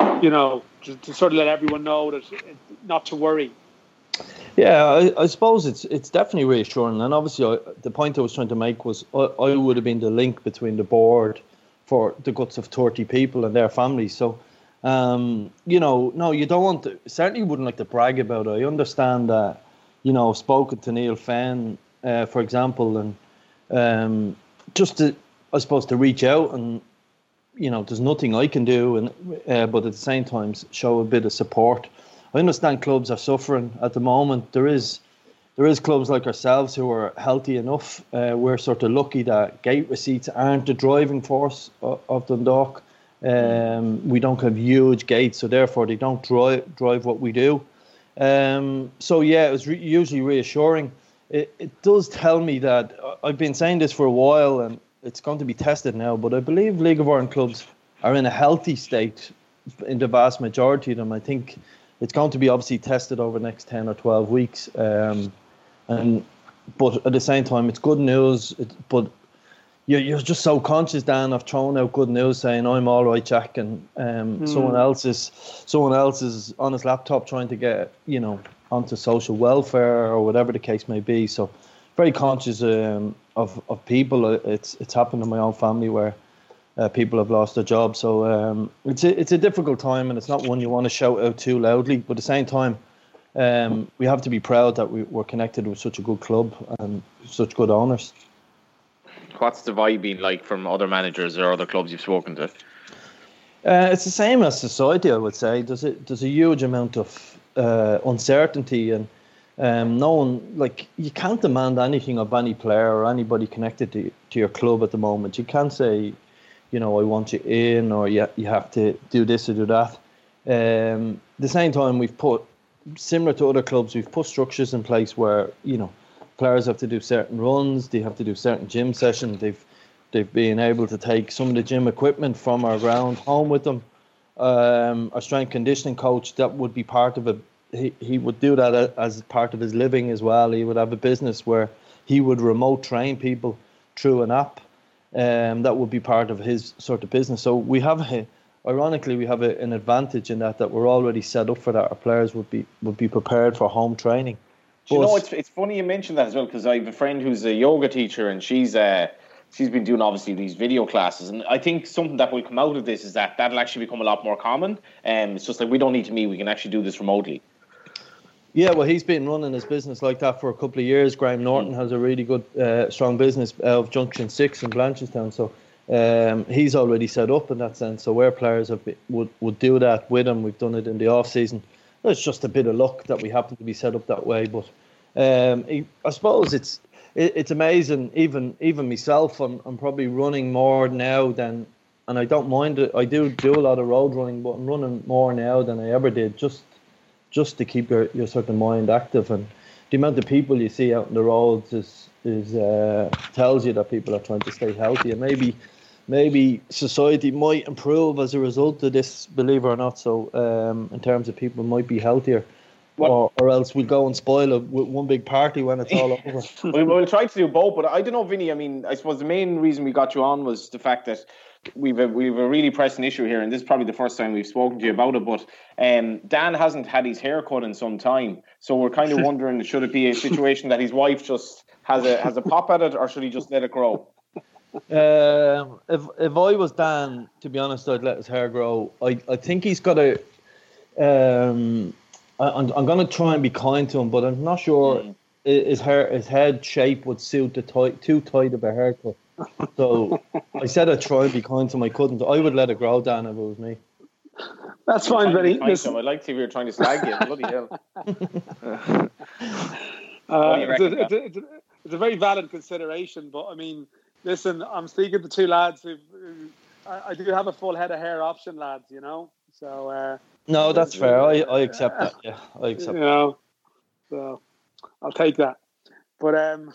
to sort of let everyone know that not to worry. Yeah, I suppose it's definitely reassuring. And obviously, the point I was trying to make was I would have been the link between the board for the guts of 30 people and their families. So, no, you don't want to, certainly wouldn't like to brag about it. I understand that, I've spoken to Neil Fenn, for example, and just to, I suppose, to reach out and, there's nothing I can do, and but at the same time show a bit of support. I understand clubs are suffering at the moment. There is clubs like ourselves who are healthy enough. We're sort of lucky that gate receipts aren't the driving force of Dundalk. We don't have huge gates, so therefore they don't drive what we do. So yeah, it was usually reassuring. It does tell me that I've been saying this for a while, and it's going to be tested now, but I believe League of Ireland clubs are in a healthy state in the vast majority of them. I think it's going to be obviously tested over the next 10 or 12 weeks. But at the same time, it's good news. But you're just so conscious, Dan, of throwing out good news, saying I'm all right, Jack, and someone else is on his laptop trying to get onto social welfare or whatever the case may be. So very conscious of people. It's happened in my own family where people have lost their jobs. So it's a difficult time, and it's not one you want to shout out too loudly. But at the same time, we have to be proud that we're connected with such a good club and such good owners. What's the vibe been like from other managers or other clubs you've spoken to? It's the same as society, I would say. There's a huge amount of uncertainty, and no one, like, you can't demand anything of any player or anybody connected to your club at the moment. You can't say, I want you in, or you have to do this or do that. At the same time, we've put, similar to other clubs, we've put structures in place where, players have to do certain runs, they have to do certain gym sessions, they've They've been able to take some of the gym equipment from our ground home with them. Our strength conditioning coach, that would be part of it. He would do that as part of his living as well. He would have a business where he would remote train people through an app. That would be part of his sort of business. So we have, ironically, an advantage in that we're already set up for that. Our players would be prepared for home training. You know, it's funny you mentioned that as well, because I have a friend who's a yoga teacher, and she's been doing obviously these video classes, and I think something that will come out of this is that'll actually become a lot more common. It's just like we don't need to meet; we can actually do this remotely. Yeah, well, he's been running his business like that for a couple of years. Graham Norton has a really good, strong business of Junction 6 in Blanchardstown, so he's already set up in that sense. So our players would do that with him. We've done it in the off season. It's just a bit of luck that we happen to be set up that way, but I suppose it's amazing. Even myself, I'm probably running more now than, and I don't mind it. I do a lot of road running, but I'm running more now than I ever did, just to keep your sort of mind active. And the amount of people you see out on the roads is tells you that people are trying to stay healthy, and maybe society might improve as a result of this, believe it or not. So in terms of people might be healthier. Or else we'll go and spoil it with one big party when it's all over. We'll try to do both, but I don't know, Vinny. I mean, I suppose the main reason we got you on was the fact that we've a really pressing issue here, and this is probably the first time we've spoken to you about it. But Dan hasn't had his hair cut in some time, so we're kind of wondering, should it be a situation that his wife just has a pop at it, or should he just let it grow? If I was Dan, to be honest, I'd let his hair grow. I think he's got a. I'm going to try and be kind to him, but I'm not sure his head shape would suit too tight of a haircut. So I said I'd try and be kind to him. I couldn't. I would let it grow, Dan, if it was me. That's fine, Vinny. I'd like to see if you're trying to slag you. Bloody hell. It's a very valid consideration, but I mean, listen, I'm speaking to two lads who I do have a full head of hair option, lads, you know? So... no, that's fair. I accept that. Yeah, I accept that. So I'll take that. But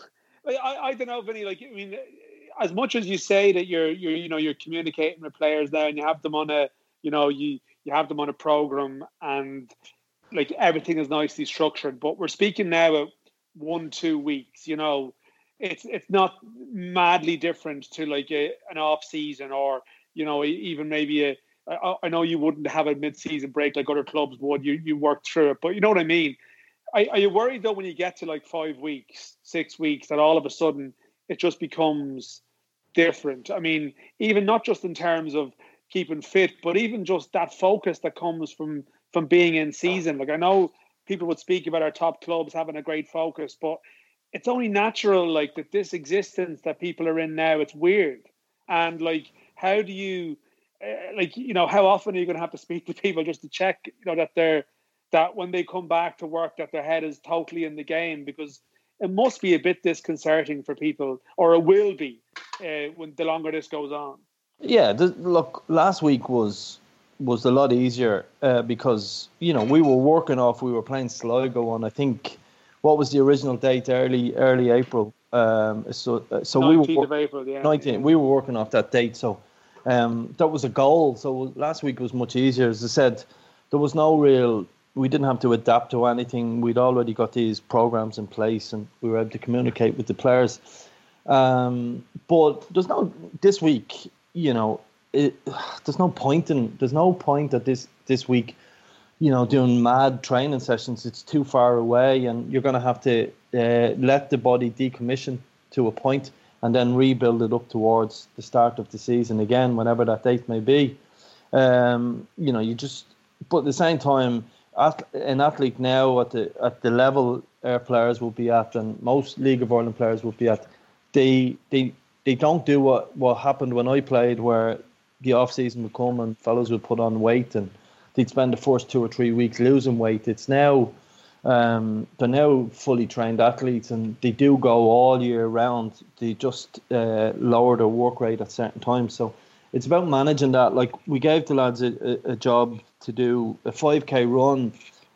I don't know, Vinny. Like, I mean, as much as you say that you're communicating with players now, and you have them on a you have them on a program, and like everything is nicely structured. But we're speaking now of 1-2 weeks. You know, it's not madly different to like an off season, or even maybe I know you wouldn't have a mid-season break like other clubs would. You work through it, but you know what I mean. Are you worried though when you get to like 5 weeks, 6 weeks, that all of a sudden it just becomes different? I mean, even not just in terms of keeping fit, but even just that focus that comes from being in season. Like, I know people would speak about our top clubs having a great focus, but it's only natural, like, that this existence that people are in now, it's weird. And like, how do you? How often are you going to have to speak to people just to check, that when they come back to work, that their head is totally in the game? Because it must be a bit disconcerting for people, or it will be when the longer this goes on. Yeah, look, last week was a lot easier because we were playing Sligo on, I think, what was the original date? Early April. So 19th of April. Yeah. 19th. We were working off that date, so. That was a goal. So last week was much easier. As I said, there was we didn't have to adapt to anything. We'd already got these programs in place, and we were able to communicate with the players. But this week, there's no point at this week, doing mad training sessions. It's too far away, and you're going to have to let the body decommission to a point, and then rebuild it up towards the start of the season again, whenever that date may be. But at the same time, an athlete now at the level our players will be at, and most League of Ireland players will be at, they don't do what happened when I played, where the off season would come and fellas would put on weight and they'd spend the first 2 or 3 weeks losing weight. It's now. They're now fully trained athletes, and they do go all year round. They just lower their work rate at certain times. So it's about managing that. Like, we gave the lads a job to do a 5K run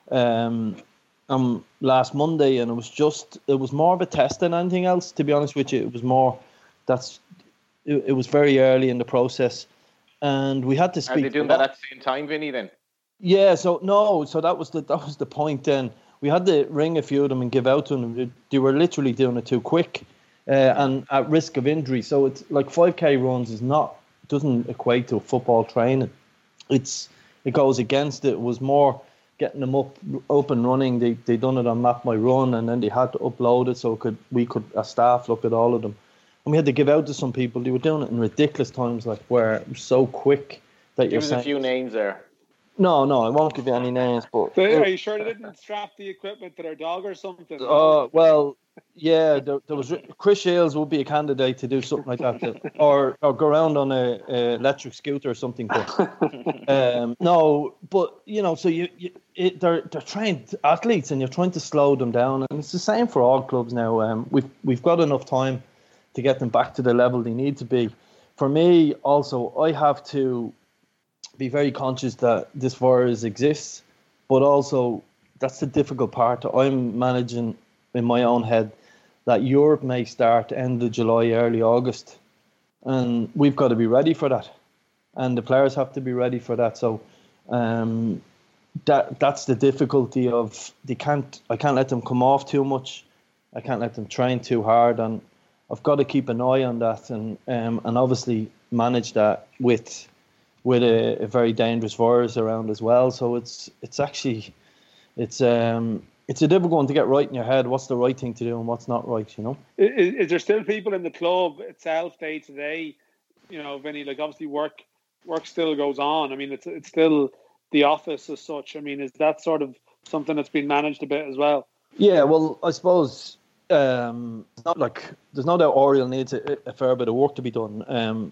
last Monday, and it was more of a test than anything else, to be honest with you. It was more, it was very early in the process, and we had to speak. Are they doing that at the same time, Vinny? Then? Yeah. So that was the point. Then we had to ring a few of them and give out to them. They were literally doing it too quick, and at risk of injury. So it's like 5K runs doesn't equate to football training. It goes against it. It was more getting them up and running. They done it on Map My Run, and then they had to upload it so we could as staff look at all of them. And we had to give out to some people. They were doing it in ridiculous times, like where it was so quick that Give us a few names there. No, I won't give you any names. But are you sure they didn't strap the equipment to their dog or something? Well, yeah, there was Chris Shields would be a candidate to do something like that, or go around on a electric scooter or something. But no, but so they're trained athletes, and you're trying to slow them down, and it's the same for all clubs now. We've got enough time to get them back to the level they need to be. For me, also, I have to be very conscious that this virus exists, but also that's the difficult part. I'm managing in my own head that Europe may start end of July, early August, and we've got to be ready for that, and the players have to be ready for that. So that's the difficulty of I can't let them come off too much. I can't let them train too hard, and I've got to keep an eye on that and obviously manage that with a very dangerous virus around as well. So it's a difficult one to get right in your head. What's the right thing to do and what's not right, Is there still people in the club itself day to day, Vinny, like obviously work still goes on. I mean, it's still the office as such. I mean, is that sort of something that's been managed a bit as well? Yeah, well, I suppose it's not like there's no doubt Oriel needs a fair bit of work to be done.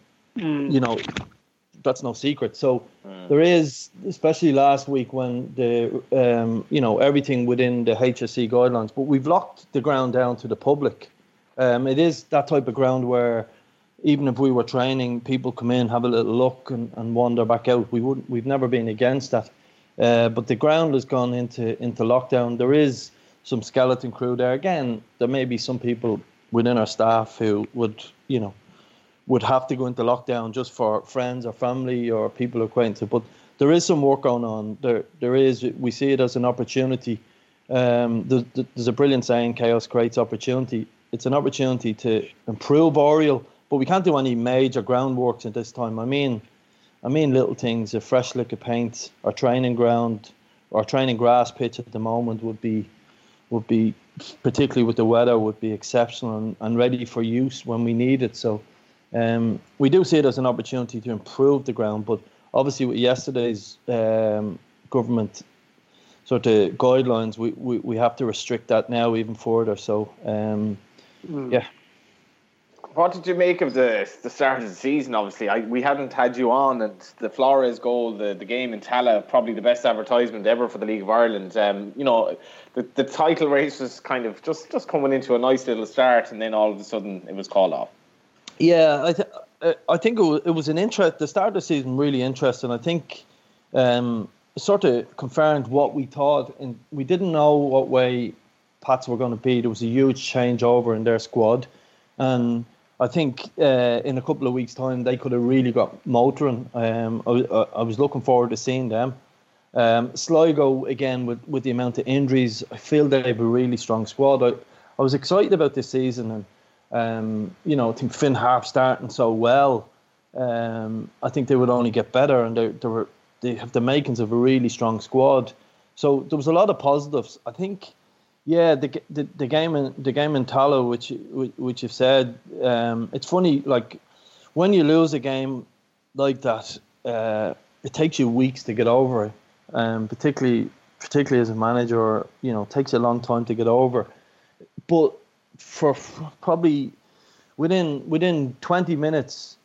That's no secret. So there is, especially last week when the everything within the HSE guidelines, but we've locked the ground down to the public. It is that type of ground where even if we were training, people come in, have a little look and wander back out. We've never been against that. But the ground has gone into lockdown. There is some skeleton crew there. Again, there may be some people within our staff who would have to go into lockdown just for friends or family or people acquainted. But there is some work going on. We see it as an opportunity. There's a brilliant saying, chaos creates opportunity. It's an opportunity to improve Oriel, but we can't do any major groundworks at this time. I mean little things, a fresh lick of paint, our training ground, our training grass pitch at the moment would be, particularly with the weather, would be exceptional and ready for use when we need it. So we do see it as an opportunity to improve the ground, but obviously with yesterday's government sort of guidelines, we have to restrict that now even further. So yeah. What did you make of the start of the season? Obviously, we hadn't had you on, and the Flores goal, the game in Tala, probably the best advertisement ever for the League of Ireland. The title race was kind of just coming into a nice little start, and then all of a sudden it was called off. Yeah, I think it was an interest. The start of the season really interesting. I think sort of confirmed what we thought, and we didn't know what way Pats were going to be. There was a huge changeover in their squad, and I think in a couple of weeks' time they could have really got motoring. I was looking forward to seeing them. Sligo again with the amount of injuries, I feel they have a really strong squad. I was excited about this season, and I think Finn Harp starting so well. I think they would only get better, and they have the makings of a really strong squad. So there was a lot of positives. I think. Yeah, the game in Tala, which you've said, it's funny. Like when you lose a game like that, it takes you weeks to get over it. Particularly as a manager, it takes a long time to get over. But for probably within 20 minutes,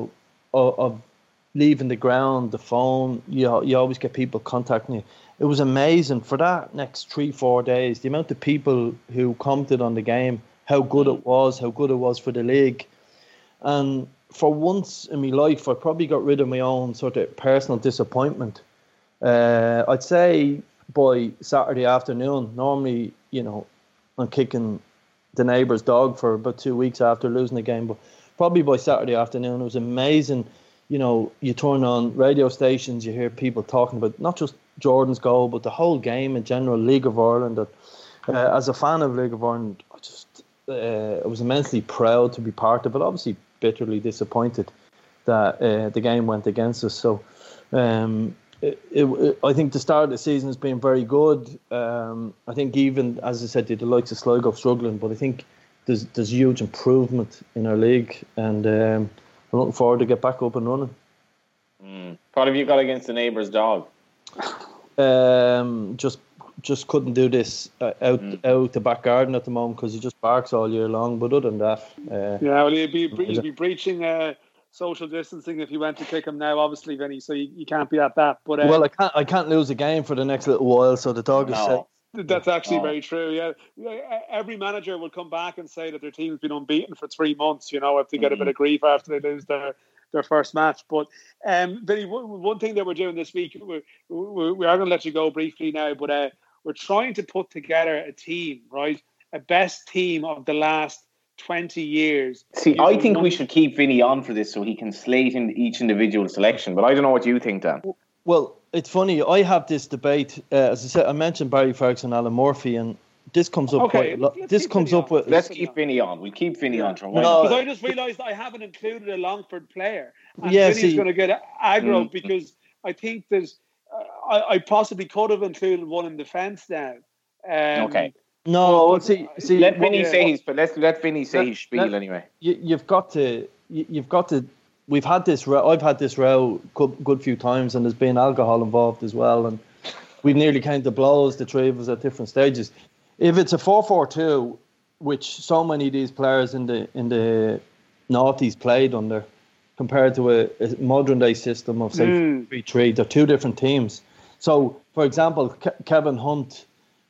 of leaving the ground, the phone, you always get people contacting you. It was amazing for that next 3-4 days. The amount of people who commented on the game, how good it was for the league. And for once in my life, I probably got rid of my own sort of personal disappointment. I'd say by Saturday afternoon, normally, I'm kicking the neighbour's dog for about 2 weeks after losing the game. But probably by Saturday afternoon. It was amazing. You know, you turn on radio stations, you hear people talking about not just Jordan's goal, but the whole game in general, League of Ireland. That, as a fan of League of Ireland, I was immensely proud to be part of it. Obviously, bitterly disappointed that the game went against us. So, I think the start of the season has been very good. I think even, as I said, the likes of Sligo struggling, but I think there's huge improvement in our league, and I'm looking forward to get back up and running. What have you got against the neighbour's dog? Just couldn't do this out the back garden at the moment because he just barks all year long. But other than that, you'd be breaching social distancing if you went to kick him now, obviously, Vinny. So you can't be at that. But well, I can't lose a game for the next little while, so the dog is safe. That's actually very true. Yeah, every manager will come back and say that their team's been unbeaten for 3 months. You know, if they get a bit of grief after they lose their first match. But Vinny, one thing that we're doing this week, we are going to let you go briefly now, but we're trying to put together a team, right? A best team of the last 20 years. See, I think we should keep Vinny on for this so he can slate in each individual selection. But I don't know what you think, Dan. Well, it's funny. I have this debate. As I said, I mentioned Barry Ferguson, Alan Murphy, and this comes up quite a lot. This comes up with. Let's keep Vinny on. We'll keep Vinny on. Because I just realised I haven't included a Longford player. And Vinny's going to get aggro because I think there's. I possibly could have included one in defence now. Okay. No, see. Let Vinny say his. But let Vinny say his spiel anyway. You've got to. We've had this. I've had this row good few times, and there's been alcohol involved as well, and we've nearly came to blows, the three of us at different stages. If it's a 4-4-2, which so many of these players in the noughties played under, compared to a modern day system of say 3-3, they're two different teams. So, for example, Kevin Hunt.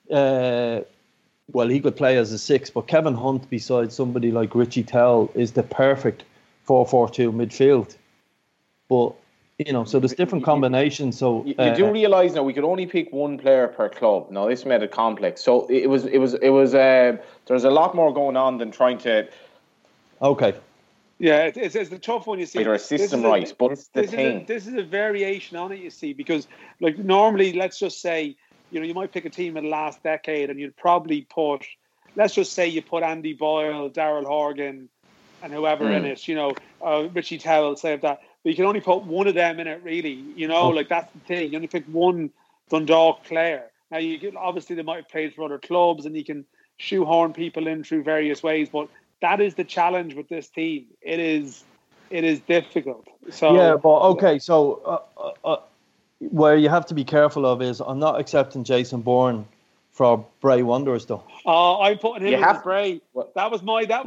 Well, he could play as a 6, but Kevin Hunt, beside somebody like Richie Towell, is the perfect 4-4-2 midfield. But you know, so there's different combinations. So you do realise now we could only pick one player per club. Now this made it complex. So it was. There's a lot more going on than trying to. Okay. Yeah, it's a tough one. You see, a system right, but it's the thing. This is a variation on it. You see, because like normally, let's just say, you know, you might pick a team in the last decade, and you'd probably put, let's just say, you put Andy Boyle, Daryl Horgan, and whoever in it. You know, Richie Towell, say that. But you can only put one of them in it, really. You know, like that's the thing. You only pick one Dundalk player. Now, obviously they might have played for other clubs, and you can shoehorn people in through various ways. But that is the challenge with this team. It is difficult. So yeah, but okay. So where you have to be careful of is I'm not accepting Jason Bourne for Bray Wanderers, though. Oh, I'm putting him in as Bray. That's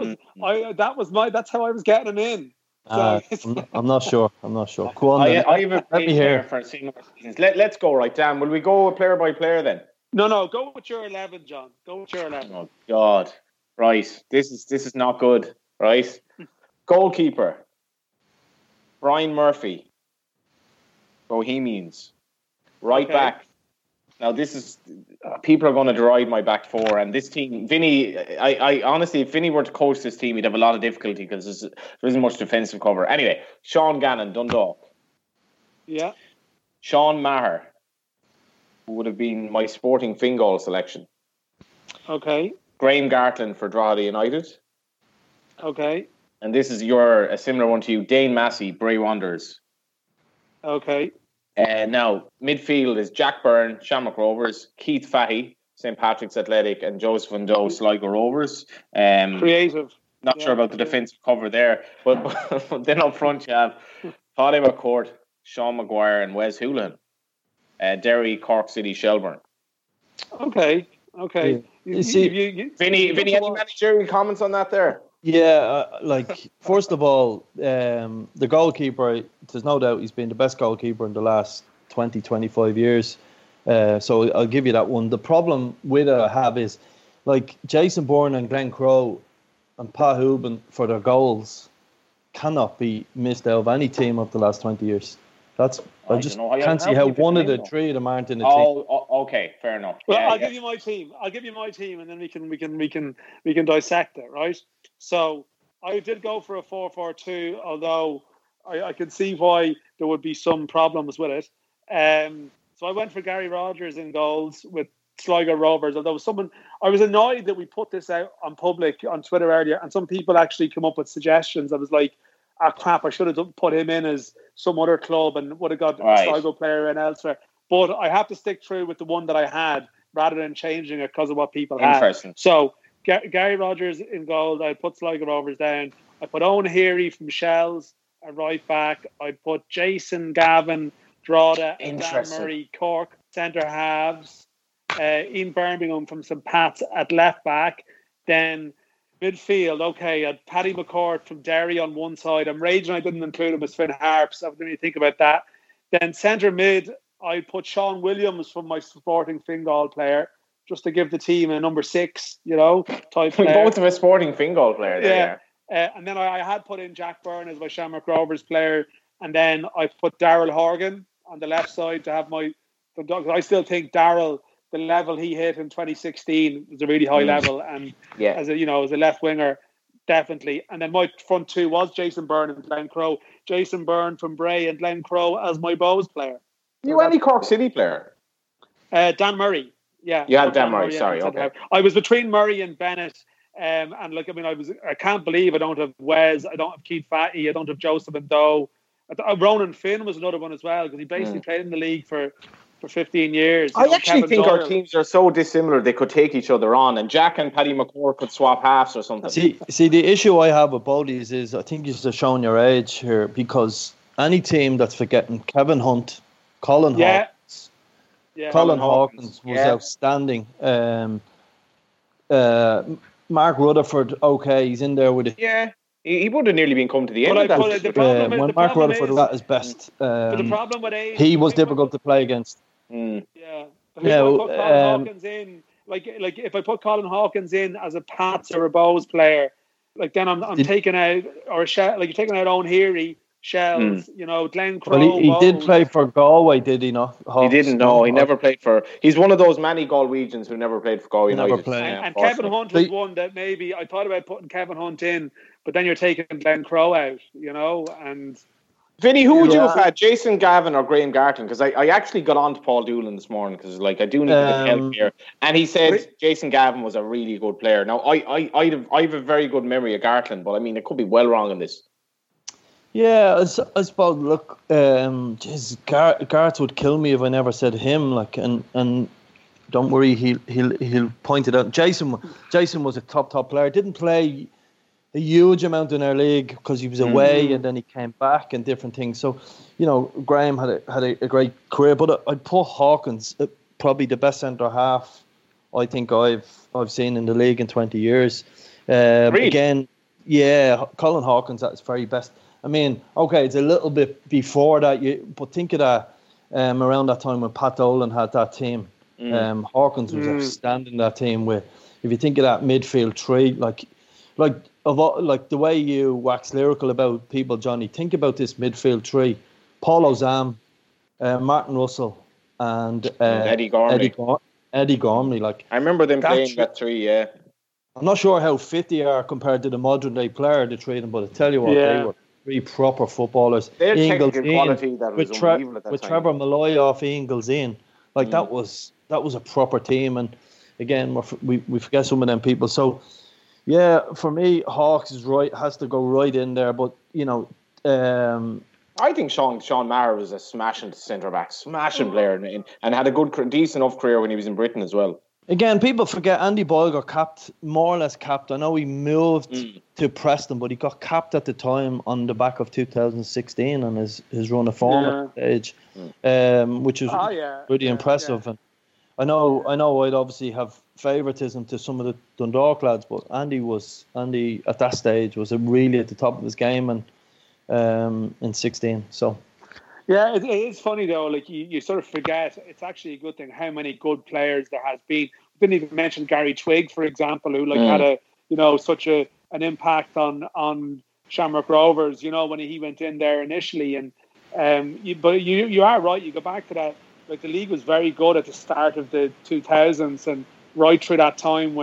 how I was getting him in. So. I'm not sure. Go on. I have a player for senior seasons. Let's go, right, Dan. Will we go player by player then? No. Go with your 11, John. Go with your 11. Oh God! Right. This is not good. Right. Goalkeeper. Brian Murphy. Bohemians. Right back. Now this is people are going to deride my back four, and this team, Vinny. I honestly, if Vinny were to coach this team, he'd have a lot of difficulty because there isn't much defensive cover. Anyway, Sean Gannon, Dundalk. Yeah. Sean Maher, who would have been my Sporting Fingal selection. Okay. Graham Gartland for Drogheda United. Okay. And this is a similar one to you, Dane Massey, Bray Wanderers. Okay. Now, midfield is Jack Byrne, Shamrock Rovers, Keith Fahey, St. Patrick's Athletic, and Joseph Van Doe, Sligo Rovers. Creative. Not sure about the defensive cover there, but then up front you have Paddy McCourt, Sean Maguire, and Wes Houlihan. Derry, Cork City, Shelbourne. Okay. Vinny, any managerial comments on that there? Yeah, first of all, the goalkeeper, there's no doubt he's been the best goalkeeper in the last 20, 25 years. So I'll give you that one. The problem with it I have is, like, Jason Bourne and Glenn Crowe and Pat Hooban for their goals cannot be missed out of any team of the last 20 years. I can't see how one of the three of them aren't in the team. Oh, okay, fair enough. Well, I'll give you my team. And then we can dissect it, right? So I did go for a 4-4-2, although I can see why there would be some problems with it. So I went for Gary Rogers in goals with Sligo Rovers, although I was annoyed that we put this out on public on Twitter earlier, and some people actually come up with suggestions. I was like, crap, I should have put him in as some other club and would have got a Sligo player in elsewhere. But I have to stick through with the one that I had rather than changing it because of what people had. So Gary Rogers in goal. I put Sligo Rovers down. I put Owen Heary from Shells at right back. I put Jason Gavin, Drogheda, and Dan Murray, Cork, centre halves. Ian Birmingham from St. Pat's at left back. Then midfield, okay, I had Paddy McCourt from Derry on one side. I'm raging I didn't include him as Finn Harps. I didn't even think about that. Then centre mid, I put Sean Williams from my Sporting Fingal player, just to give the team a number 6, type player. Both of a Sporting Fingal player there. Yeah. And then I had put in Jack Byrne as my Shamrock Rovers player. And then I put Daryl Horgan on the left side to have I still think Daryl, the level he hit in 2016 was a really high level, and as a left winger, definitely. And then my front two was Jason Byrne and Glenn Crowe. Jason Byrne from Bray and Glenn Crowe as my Bows player. You any Cork City player? Dan Murray. Yeah, you had Dan Murray. Sorry, okay. I was between Murray and Bennett, and I can't believe I don't have Wes, I don't have Keith Fatty, I don't have Joseph and Doe. Ronan Finn was another one as well because he basically played in the league for 15 years. I actually think our teams are so dissimilar they could take each other on, and Jack and Paddy McCourt could swap halves or something. See, the issue I have with both these is I think you're just showing your age here, because any team that's forgetting Kevin Hunt, Colin Hawkins. Yeah. Colin Hawkins was outstanding. Mark Rutherford, okay, he's in there with it. Yeah. He would have nearly been coming to the end of that. When Mark Rutherford was at his best, the problem with age, he was difficult to play against. Yeah. If I put Colin Hawkins in, like if I put Colin Hawkins in as a Pats or a Bows player, then I'm taking out you're taking out Owen Heary, Shells, Glenn Crowe. Well, he did play for Galway, did he not? He didn't. No, he never played for. He's one of those many Galwegians who never played for Galway United. And Kevin Hunt was one that maybe I thought about putting Kevin Hunt in, but then you're taking Glenn Crowe out, and. Vinny, who would you have had, Jason Gavin or Graham Gartland? Because I actually got on to Paul Doolan this morning because I do need a bit of help here, and he said Jason Gavin was a really good player. Now I have a very good memory of Gartland, but I mean it could be well wrong on this. Yeah, I suppose. Look, Garth would kill me if I never said him. And don't worry, he'll point it out. Jason was a top player. Didn't play a huge amount in our league because he was away and then he came back and different things. So, Graham had a great career, but I'd put Hawkins, probably the best centre half I think I've seen in the league in 20 years. Really? Again, yeah, Colin Hawkins at his very best. I mean, okay, it's a little bit before that, but think of that around that time when Pat Dolan had that team. Hawkins was outstanding that team. With, if you think of that midfield three, like the way you wax lyrical about people, Johnny, think about this midfield three: Paul Ozam, Martin Russell, and Eddie Gormley. Eddie Gormley, I remember them playing that three. Yeah, I'm not sure how fit they are compared to the modern day player, the three of them, but I tell you what, they were three proper footballers. Their technical quality that was unbelievable at that time. With Trevor Malloy off Ingles in, that was a proper team. And again, we forget some of them people. So yeah, for me, Hawks has to go right in there. But I think Sean Maher was a smashing centre back, smashing player, and had a decent enough career when he was in Britain as well. Again, people forget Andy Boyle got more or less capped. I know he moved to Preston, but he got capped at the time on the back of 2016 on his run of form at that age, which was really impressive. And I know I'd obviously have favouritism to some of the Dundalk lads, but Andy at that stage was really at the top of his game and in 16. So. Yeah, it is funny though. You sort of forget. It's actually a good thing how many good players there has been. We didn't even mention Gary Twigg, for example, who had such an impact on Shamrock Rovers. When he went in there initially, and but you are right. You go back to that. The league was very good at the start of the 2000s and right through that time when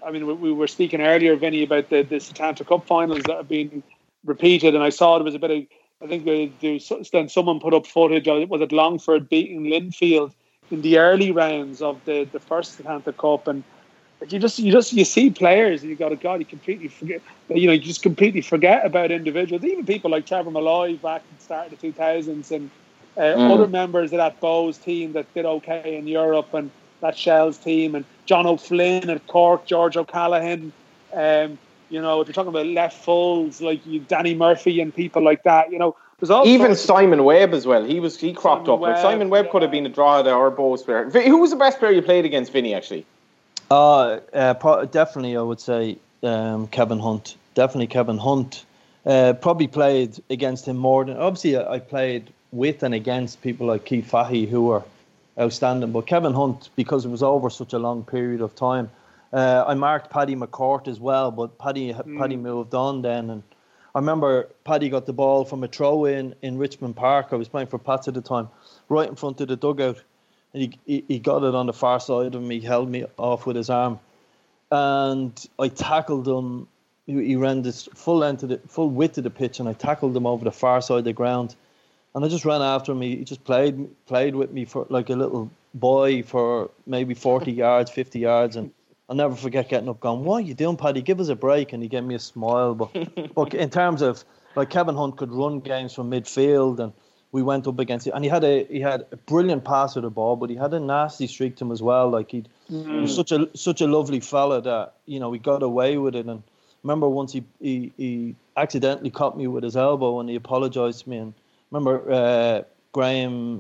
I mean, we were speaking earlier, Vinny, about the Setanta Cup finals that have been repeated, and I saw there was a bit of, I think then someone put up footage. Was it Longford beating Linfield in the early rounds of the first Setanta Cup, and you see players and you completely forget. You just completely forget about individuals, even people like Trevor Malloy back at the start of the 2000s, and other members of that Bows team that did okay in Europe, and that Shells team, and John O'Flynn at Cork, George O'Callaghan. If you're talking about left fulls like Danny Murphy and people like that, there's also even Simon Webb as well. He cropped up. Simon Webb could have been a draw there or Bows player. Who was the best player you played against, Vinny? Actually, definitely I would say Kevin Hunt. Definitely Kevin Hunt. Probably played against him more than obviously I played with and against people like Keith Fahey who were outstanding, but Kevin Hunt, because it was over such a long period of time. I marked Paddy McCourt as well, but Paddy moved on then, and I remember Paddy got the ball from a throw in Richmond Park. I was playing for Pats at the time, right in front of the dugout, and he got it on the far side of me, held me off with his arm, and I tackled him. He ran this full width of the pitch, and I tackled him over the far side of the ground. And I just ran after him. He just played with me for like a little boy for maybe 40 yards, 50 yards. And I'll never forget getting up going, "What are you doing, Paddy? Give us a break." And he gave me a smile. But in terms of, like, Kevin Hunt could run games from midfield, and we went up against it. And he had a brilliant pass of the ball, but he had a nasty streak to him as well. Like, he was such a lovely fella that, he got away with it. And I remember once he accidentally caught me with his elbow, and he apologised to me. And remember Graham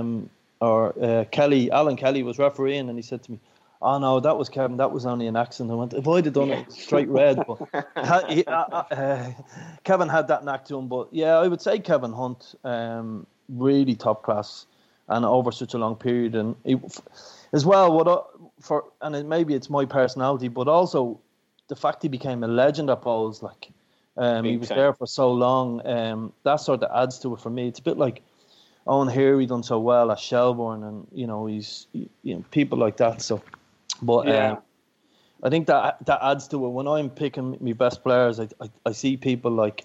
Alan Kelly was refereeing, and he said to me, "Oh no, that was Kevin. That was only an accident." I went, "If I'd have done it, straight red." But Kevin had that knack to him. But yeah, I would say Kevin Hunt, really top class, and over such a long period, and as well. Maybe it's my personality, but also the fact he became a legend at Bowls, like. He was there for so long. That sort of adds to it for me. It's a bit like Owen Heary done so well at Shelbourne, and he's people like that. So, but I think that adds to it. When I'm picking my best players, I see people like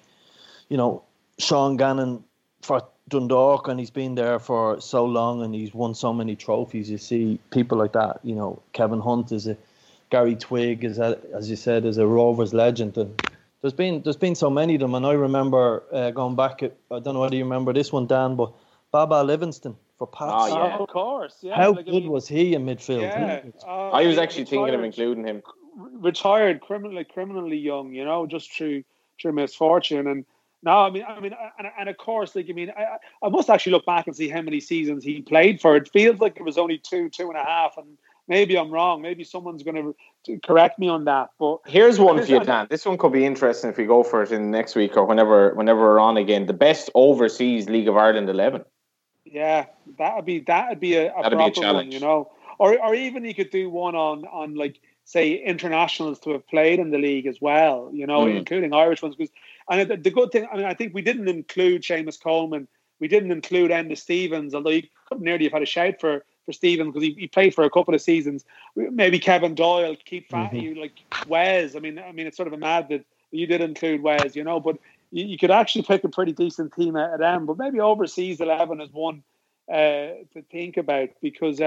Sean Gannon for Dundalk, and he's been there for so long, and he's won so many trophies. You see people like that. Kevin Hunt Gary Twigg as you said, is a Rovers legend, and There's been so many of them, and I remember going back. I don't know whether you remember this one, Dan, but Baba Livingston for Pats. Oh yeah, of course. Yeah. How good was he in midfield? Yeah. I was actually thinking of including him. Retired criminally young, just through misfortune. And no, I mean, and of course, I must actually look back and see how many seasons he played for. It feels like it was only 2.5, and maybe I'm wrong. Maybe someone's going to correct me on that. But here's one for you, Dan. This one could be interesting if we go for it in next week or whenever we're on again. The best overseas League of Ireland 11. Yeah, that'd be a challenge, one, or even you could do one on like, say, internationals to have played in the league as well, including Irish ones. And the good thing, I think we didn't include Seamus Coleman, we didn't include Enda Stevens, although you could nearly have had a shout for Stevens because he played for a couple of seasons. Maybe Kevin Doyle, Keith Fatty, like Wes. I mean, it's sort of a mad that you did include Wes, but you could actually pick a pretty decent team out of them. But maybe overseas 11 is one to think about, because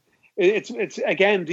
it's again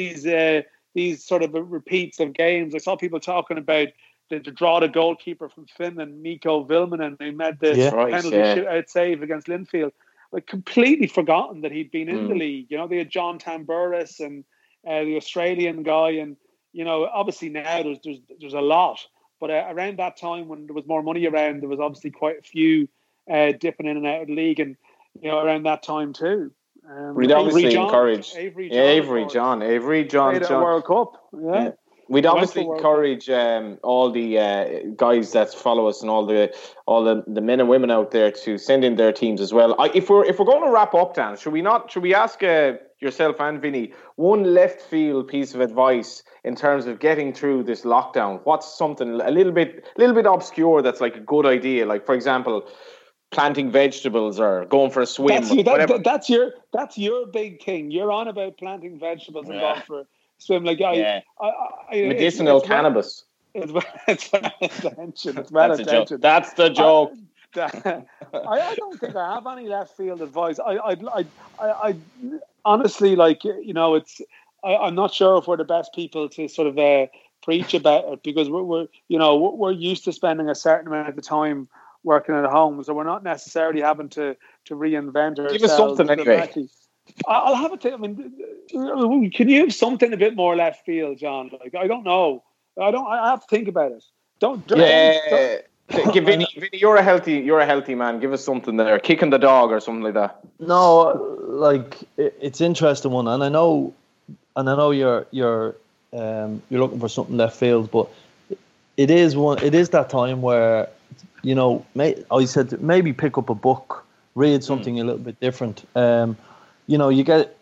these sort of repeats of games. I saw people talking about the draw the goalkeeper from Finland, Mikko Vilmanen, who made the penalty shootout save against Linfield. Like, completely forgotten that he'd been in the league. They had John Tamburis and the Australian guy, and obviously now there's a lot. But around that time, when there was more money around, there was obviously quite a few dipping in and out of the league, and around that time too. We'd obviously encourage Avery John World Cup. Yeah. We'd obviously encourage all the guys that follow us and all the men and women out there to send in their teams as well. If we're going to wrap up, Dan, should we ask yourself and Vinny one left field piece of advice in terms of getting through this lockdown? What's something a little bit obscure that's like a good idea? Like, for example, planting vegetables or going for a swim. That's your big thing. You're on about planting vegetables and swim. Like medicinal cannabis. It's well intentioned. It's well intentioned. That's the joke. I don't think I have any left field advice. I honestly, like, you know, it's. I'm not sure if we're the best people to sort of preach about it, because we're used to spending a certain amount of time working at home, so we're not necessarily having to reinvent ourselves. Give us something anyway. I'll have a think. I mean, can you have something a bit more left field, John? Like, I don't know. I have to think about it. Don't. Give Vinny, you're a healthy man. Give us something there. Kicking the dog or something like that. No, like, it's interesting one, and I know you're looking for something left field, but it is that time where, you know, I said maybe pick up a book, read something a little bit different. You know,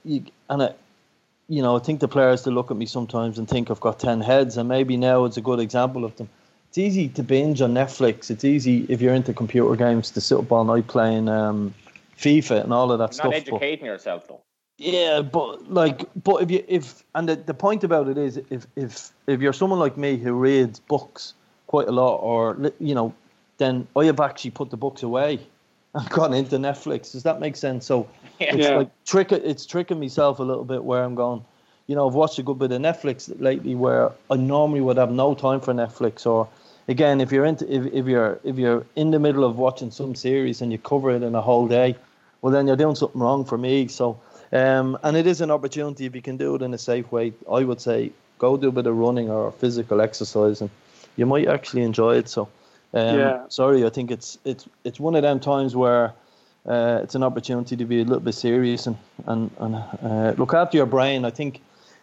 I think the players to look at me sometimes and think I've got 10 heads, and maybe now it's a good example of them. It's easy to binge on Netflix. It's easy, if you're into computer games, to sit up all night playing FIFA and all of that stuff. Not educating yourself though. Yeah, but the point about it is, if you're someone like me who reads books quite a lot, or, you know, then I have actually put the books away and gone into Netflix. Does that make sense? So it's tricking myself a little bit, where I'm going, you know, I've watched a good bit of Netflix lately where I normally would have no time for Netflix. Or again, if you're in the middle of watching some series and you cover it in a whole day, well, then you're doing something wrong for me. So and it is an opportunity, if you can do it in a safe way. I would say go do a bit of running or physical exercise, and you might actually enjoy it. So sorry, I think it's one of them times where it's an opportunity to be a little bit serious and look after your brain. I think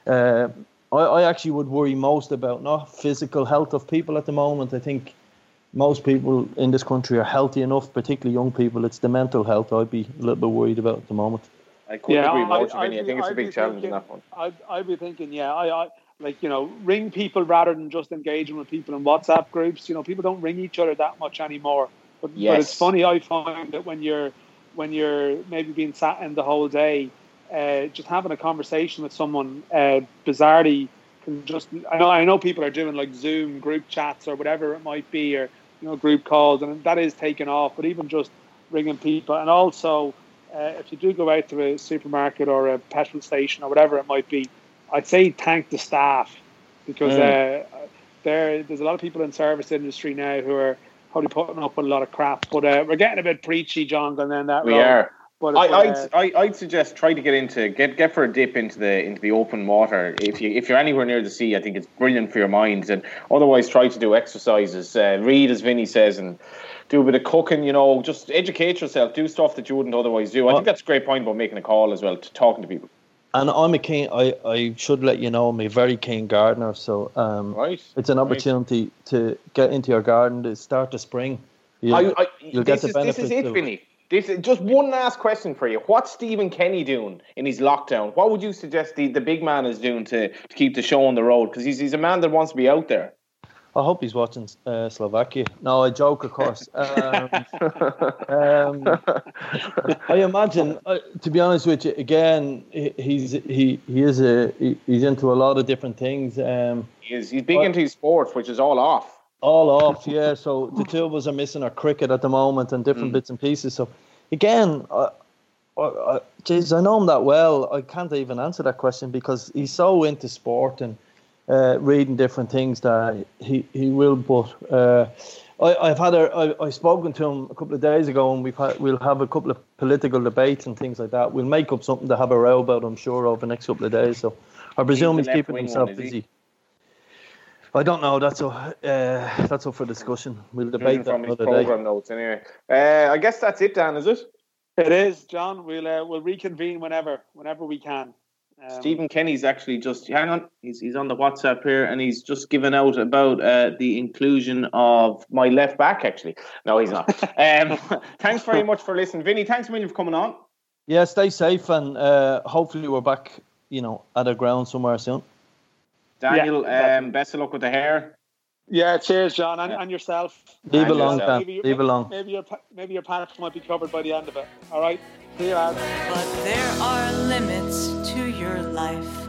I actually would worry most about not physical health of people at the moment. I think most people in this country are healthy enough, particularly young people. It's the mental health I'd be a little bit worried about at the moment. I couldn't agree more, Vinny. I think it's a big challenge in that one. I'd be thinking, I like, you know, ring people rather than just engaging with people in WhatsApp groups. You know, people don't ring each other that much anymore. But it's funny, I find that when you're maybe being sat in the whole day, just having a conversation with someone, bizarrely, can just. I know people are doing like Zoom group chats or whatever it might be, or, you know, group calls, and that is taken off. But even just ringing people, and also if you do go out to a supermarket or a petrol station or whatever it might be, I'd say thank the staff, because there's a lot of people in service industry now who are probably putting up with a lot of crap. But we're getting a bit preachy, John, and then that we are. But I'd suggest try to get for a dip into the open water. If you're anywhere near the sea, I think it's brilliant for your mind. And otherwise, try to do exercises, read, as Vinny says, and do a bit of cooking. You know, just educate yourself. Do stuff that you wouldn't otherwise do. I think that's a great point about making a call as well, to talking to people. And I'm a keen. I should let you know, I'm a very keen gardener. So it's an opportunity to get into your garden to start the spring. You'll get the benefits. This is it, Vinny. This is just one last question for you. What's Stephen Kenny doing in his lockdown? What would you suggest the big man is doing to keep the show on the road? Because he's a man that wants to be out there. I hope he's watching Slovakia. No, I joke, of course. I imagine, to be honest with you, again, he's into a lot of different things. He's big into his sport, which is all off. All off, yeah. So the two of us are missing our cricket at the moment and different bits and pieces. So again, I know him that well. I can't even answer that question, because he's so into sport and reading different things that he will. But I've spoken to him a couple of days ago, and we'll have a couple of political debates and things like that. We'll make up something to have a row about, I'm sure, over the next couple of days. So I presume he's keeping himself busy. I don't know. That's up for discussion. We'll debate that another day. Program notes, anyway. I guess that's it, Dan. Is it? It is, John. We'll reconvene whenever we can. Stephen Kenny's actually just hang on. He's on the WhatsApp here, and he's just given out about the inclusion of my left back. Actually, no, he's not. Thanks very much for listening, Vinny. Thanks a million for coming on. Yeah, stay safe, and hopefully we're back, at a ground somewhere soon. Daniel, best of luck with the hair. Yeah, cheers, John, and yourself. Leave along, Dan. Leave along. Maybe your patch might be covered by the end of it. All right, see you, lads. But there are limits to your life.